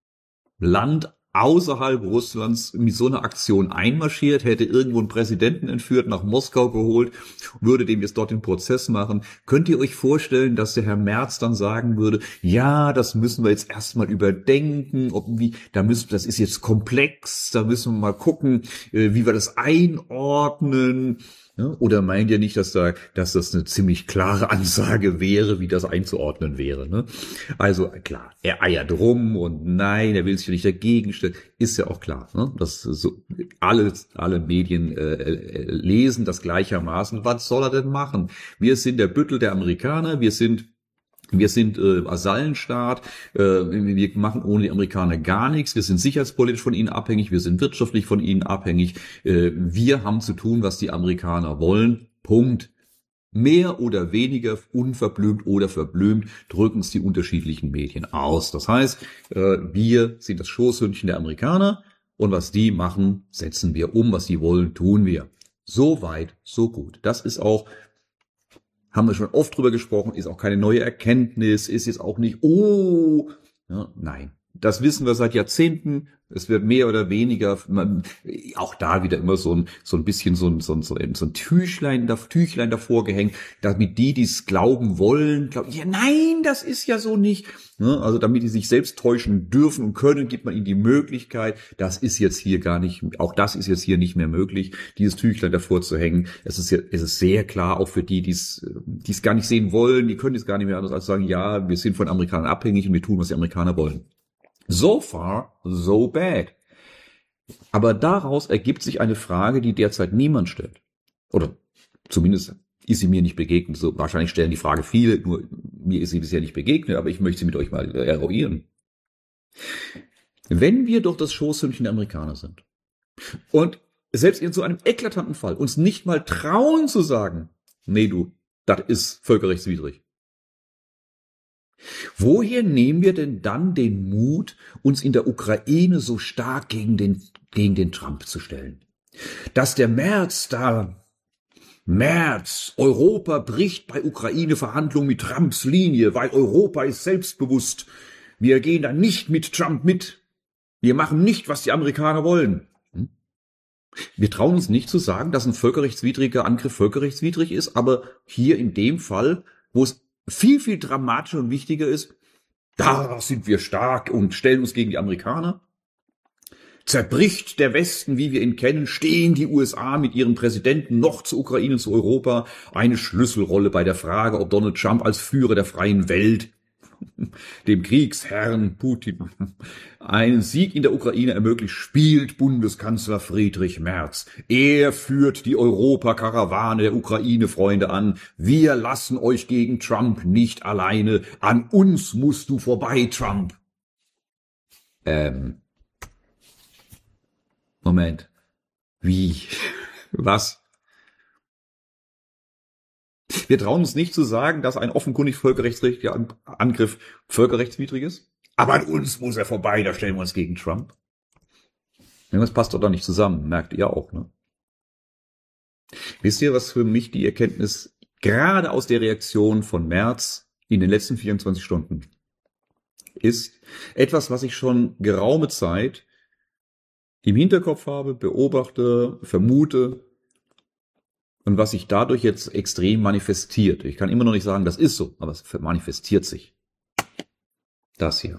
Land außerhalb Russlands mit so einer Aktion einmarschiert, hätte irgendwo einen Präsidenten entführt, nach Moskau geholt, würde dem jetzt dort den Prozess machen. Könnt ihr euch vorstellen, dass der Herr Merz dann sagen würde, ja, das müssen wir jetzt erstmal überdenken, ob wie, da müssen, das ist jetzt komplex, da müssen wir mal gucken, wie wir das einordnen. Ja, oder meint ihr nicht, dass da, dass das eine ziemlich klare Ansage wäre, wie das einzuordnen wäre? Ne? Also klar, er eiert rum und nein, er will sich ja nicht dagegen stellen, ist ja auch klar. Ne? Das so alle alle Medien äh, lesen das gleichermaßen. Was soll er denn machen? Wir sind der Büttel der Amerikaner, wir sind Wir sind äh, Vasallenstaat, äh, wir machen ohne die Amerikaner gar nichts, wir sind sicherheitspolitisch von ihnen abhängig, wir sind wirtschaftlich von ihnen abhängig, äh, wir haben zu tun, was die Amerikaner wollen, Punkt. Mehr oder weniger unverblümt oder verblümt drücken es die unterschiedlichen Medien aus. Das heißt, äh, wir sind das Schoßhündchen der Amerikaner und was die machen, setzen wir um, was sie wollen, tun wir. So weit, so gut. Das ist auch haben wir schon oft drüber gesprochen, ist auch keine neue Erkenntnis, ist jetzt auch nicht, oh, ja, nein. Das wissen wir seit Jahrzehnten. Es wird mehr oder weniger, man, auch da wieder immer so ein, so ein bisschen so ein, so ein, so ein, so ein Tüchlein, Tüchlein davor gehängt, damit die, die es glauben wollen, glauben, ja, nein, das ist ja so nicht. Ne? Also damit die sich selbst täuschen dürfen und können, gibt man ihnen die Möglichkeit, das ist jetzt hier gar nicht, auch das ist jetzt hier nicht mehr möglich, dieses Tüchlein davor zu hängen. Es ist ja, es ist sehr klar, auch für die, die es, die es gar nicht sehen wollen, die können es gar nicht mehr anders als sagen, ja, wir sind von Amerikanern abhängig und wir tun, was die Amerikaner wollen. So far, so bad. Aber daraus ergibt sich eine Frage, die derzeit niemand stellt. Oder zumindest ist sie mir nicht begegnet. So, wahrscheinlich stellen die Frage viele, nur mir ist sie bisher nicht begegnet, aber ich möchte sie mit euch mal eruieren. Wenn wir doch das Schoßhündchen der Amerikaner sind und selbst in so einem eklatanten Fall uns nicht mal trauen zu sagen, nee du, das ist völkerrechtswidrig. Woher nehmen wir denn dann den Mut, uns in der Ukraine so stark gegen den, gegen den Trump zu stellen? Dass der Merz da, Merz, Europa bricht bei Ukraine-Verhandlungen mit Trumps Linie, weil Europa ist selbstbewusst. Wir gehen da nicht mit Trump mit. Wir machen nicht, was die Amerikaner wollen. Wir trauen uns nicht zu sagen, dass ein völkerrechtswidriger Angriff völkerrechtswidrig ist, aber hier in dem Fall, wo es viel, viel dramatischer und wichtiger ist, da sind wir stark und stellen uns gegen die Amerikaner. Zerbricht der Westen, wie wir ihn kennen, stehen die U S A mit ihrem Präsidenten noch zur Ukraine, zu Europa, eine Schlüsselrolle bei der Frage, ob Donald Trump als Führer der freien Welt dem Kriegsherrn Putin einen Sieg in der Ukraine ermöglicht, spielt Bundeskanzler Friedrich Merz. Er führt die Europakarawane der Ukraine-Freunde an. Wir lassen euch gegen Trump nicht alleine. An uns musst du vorbei, Trump. Ähm. Moment. Wie? Was? Wir trauen uns nicht zu sagen, dass ein offenkundig völkerrechtswidriger Angriff völkerrechtswidrig ist. Aber an uns muss er vorbei, da stellen wir uns gegen Trump. Das passt doch da nicht zusammen, merkt ihr auch, ne? Wisst ihr, was für mich die Erkenntnis gerade aus der Reaktion von Merz in den letzten vierundzwanzig Stunden ist? Etwas, was ich schon geraume Zeit im Hinterkopf habe, beobachte, vermute, und was sich dadurch jetzt extrem manifestiert. Ich kann immer noch nicht sagen, das ist so, aber es manifestiert sich. Das hier.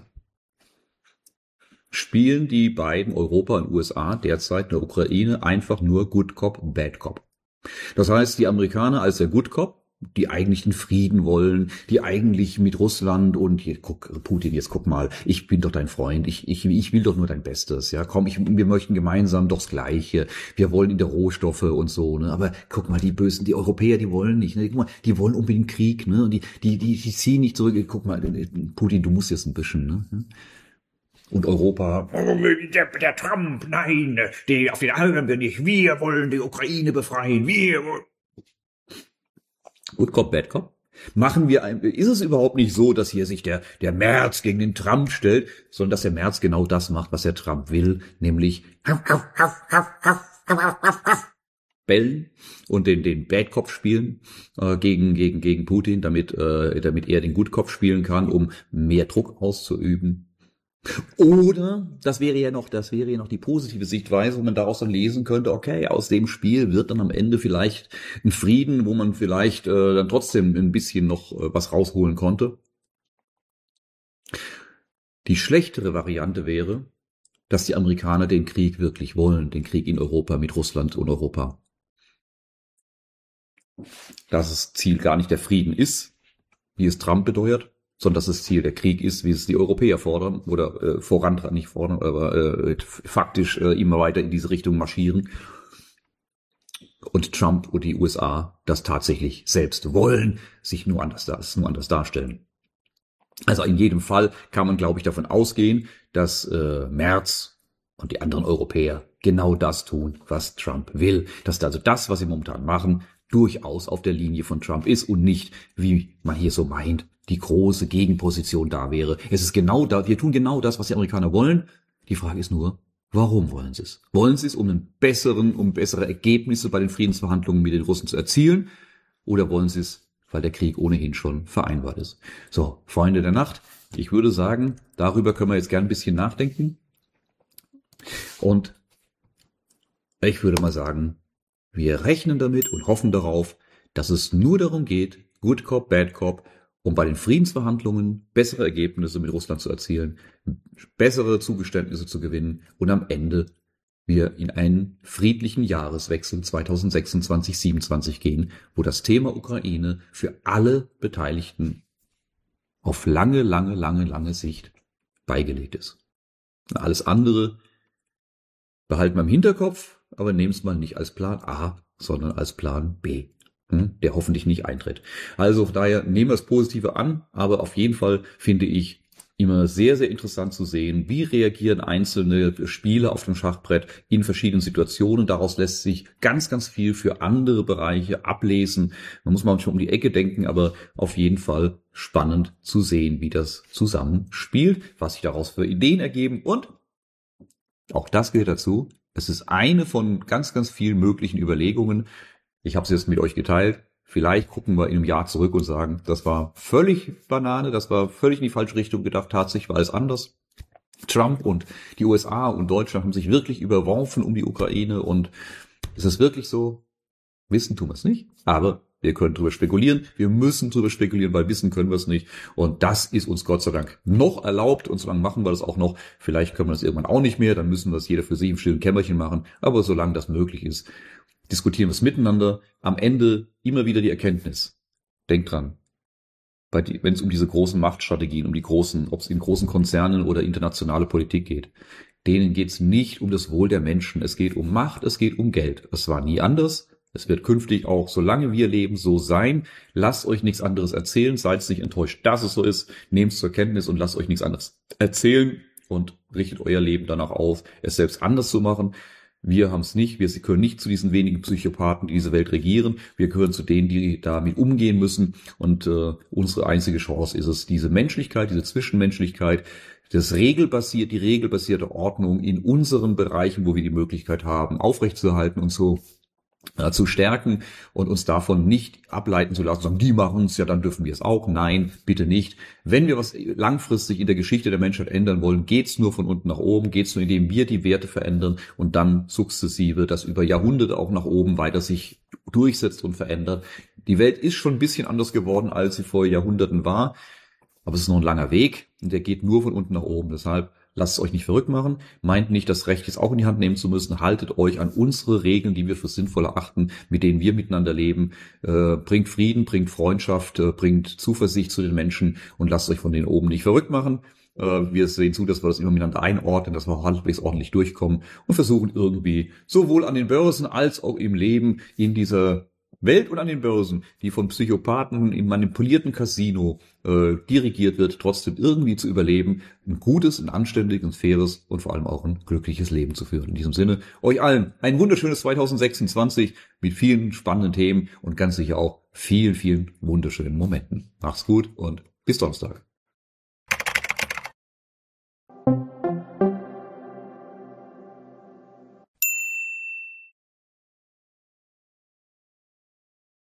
Spielen die beiden, Europa und U S A, derzeit in der Ukraine einfach nur Good Cop, Bad Cop. Das heißt, die Amerikaner als der Good Cop, die eigentlich den Frieden wollen, die eigentlich mit Russland und hier, guck, Putin, jetzt guck mal, ich bin doch dein Freund, ich, ich, ich will doch nur dein Bestes, ja, komm, ich, wir möchten gemeinsam doch das Gleiche, wir wollen in der Rohstoffe und so, ne, aber guck mal, die Bösen, die Europäer, die wollen nicht, ne, guck mal, die wollen unbedingt Krieg, ne, und die, die, die, die ziehen nicht zurück, guck mal, Putin, du musst jetzt ein bisschen, ne, und Europa, der, der Trump, nein, die, auf den Armen bin ich, wir wollen die Ukraine befreien, wir wollen. Good Cop, Bad Cop? Machen wir ein, ist es überhaupt nicht so, dass hier sich der, der Merz gegen den Trump stellt, sondern dass der Merz genau das macht, was der Trump will, nämlich bellen und den, den Bad Cop spielen, äh, gegen, gegen, gegen Putin, damit, äh, damit er den Good Cop spielen kann, um mehr Druck auszuüben. Oder, das wäre ja noch, das wäre ja noch die positive Sichtweise, wo man daraus dann lesen könnte, okay, aus dem Spiel wird dann am Ende vielleicht ein Frieden, wo man vielleicht äh, dann trotzdem ein bisschen noch äh, was rausholen konnte. Die schlechtere Variante wäre, dass die Amerikaner den Krieg wirklich wollen, den Krieg in Europa mit Russland und Europa. dass das Ziel gar nicht der Frieden ist, wie es Trump beteuert, sondern dass das Ziel der Krieg ist, wie es die Europäer fordern oder äh, vorantreiben, nicht fordern, aber äh, faktisch äh, immer weiter in diese Richtung marschieren. Und Trump und die U S A das tatsächlich selbst wollen, sich nur anders, das, nur anders darstellen. Also in jedem Fall kann man, glaube ich, davon ausgehen, dass äh, Merz und die anderen Europäer genau das tun, was Trump will. Dass also das, was sie momentan machen, durchaus auf der Linie von Trump ist und nicht, wie man hier so meint, die große Gegenposition da wäre. Es ist genau da, wir tun genau das, was die Amerikaner wollen. Die Frage ist nur, warum wollen sie es? Wollen sie es, um einen besseren, um bessere Ergebnisse bei den Friedensverhandlungen mit den Russen zu erzielen? Oder wollen sie es, weil der Krieg ohnehin schon vereinbart ist? So, Freunde der Nacht, ich würde sagen, darüber können wir jetzt gern ein bisschen nachdenken. Und ich würde mal sagen, wir rechnen damit und hoffen darauf, dass es nur darum geht, Good Cop, Bad Cop, um bei den Friedensverhandlungen bessere Ergebnisse mit Russland zu erzielen, bessere Zugeständnisse zu gewinnen und am Ende wir in einen friedlichen Jahreswechsel zwanzig sechsundzwanzig siebenundzwanzig gehen, wo das Thema Ukraine für alle Beteiligten auf lange, lange, lange, lange Sicht beigelegt ist. Alles andere behalten wir im Hinterkopf, aber nehmen es mal nicht als Plan A, sondern als Plan B, der hoffentlich nicht eintritt. Also daher nehmen wir das Positive an, aber auf jeden Fall finde ich immer sehr, sehr interessant zu sehen, wie reagieren einzelne Spieler auf dem Schachbrett in verschiedenen Situationen. Daraus lässt sich ganz, ganz viel für andere Bereiche ablesen. Man muss manchmal um die Ecke denken, aber auf jeden Fall spannend zu sehen, wie das zusammenspielt, was sich daraus für Ideen ergeben. Und auch das gehört dazu. Es ist eine von ganz, ganz vielen möglichen Überlegungen. Ich habe es jetzt mit euch geteilt. Vielleicht gucken wir in einem Jahr zurück und sagen, das war völlig Banane, das war völlig in die falsche Richtung gedacht, tatsächlich war alles anders. Trump und die U S A und Deutschland haben sich wirklich überworfen um die Ukraine und ist es wirklich so? Wissen tun wir es nicht, aber wir können drüber spekulieren, wir müssen drüber spekulieren, weil wissen können wir es nicht und das ist uns Gott sei Dank noch erlaubt und solange machen wir das auch noch. Vielleicht können wir das irgendwann auch nicht mehr, dann müssen wir es jeder für sich im stillen Kämmerchen machen, aber solange das möglich ist, diskutieren wir es miteinander. Am Ende immer wieder die Erkenntnis. Denkt dran, wenn es um diese großen Machtstrategien, um die großen, ob es in großen Konzernen oder internationale Politik geht, denen geht es nicht um das Wohl der Menschen. Es geht um Macht, es geht um Geld. Es war nie anders. Es wird künftig auch, solange wir leben, so sein. Lasst euch nichts anderes erzählen. Seid nicht enttäuscht, dass es so ist. Nehmt es zur Kenntnis und lasst euch nichts anderes erzählen und richtet euer Leben danach auf, es selbst anders zu machen. Wir haben es nicht, wir gehören nicht zu diesen wenigen Psychopathen, die diese Welt regieren. Wir gehören zu denen, die damit umgehen müssen. Und äh, unsere einzige Chance ist es, diese Menschlichkeit, diese Zwischenmenschlichkeit, das regelbasiert, die regelbasierte Ordnung in unseren Bereichen, wo wir die Möglichkeit haben, aufrechtzuerhalten und so äh, zu stärken und uns davon nicht ableiten zu lassen, sagen, die machen es, ja, dann dürfen wir es auch. Nein, bitte nicht. Wenn wir was langfristig in der Geschichte der Menschheit ändern wollen, geht's nur von unten nach oben, geht's nur, indem wir die Werte verändern und dann sukzessive, das über Jahrhunderte auch nach oben weiter sich durchsetzt und verändert. Die Welt ist schon ein bisschen anders geworden, als sie vor Jahrhunderten war, aber es ist noch ein langer Weg und der geht nur von unten nach oben. Deshalb lasst es euch nicht verrückt machen, meint nicht, das Recht jetzt auch in die Hand nehmen zu müssen, haltet euch an unsere Regeln, die wir für sinnvoll erachten, mit denen wir miteinander leben, äh, bringt Frieden, bringt Freundschaft, äh, bringt Zuversicht zu den Menschen und lasst euch von denen oben nicht verrückt machen. Äh, wir sehen zu, dass wir das immer miteinander einordnen, dass wir halbwegs ordentlich durchkommen und versuchen irgendwie sowohl an den Börsen als auch im Leben in dieser Welt und an den Börsen, die von Psychopathen im manipulierten Casino äh, dirigiert wird, trotzdem irgendwie zu überleben, ein gutes, ein anständiges, ein faires und vor allem auch ein glückliches Leben zu führen. In diesem Sinne, euch allen ein wunderschönes zwanzig sechsundzwanzig mit vielen spannenden Themen und ganz sicher auch vielen, vielen wunderschönen Momenten. Macht's gut und bis Donnerstag.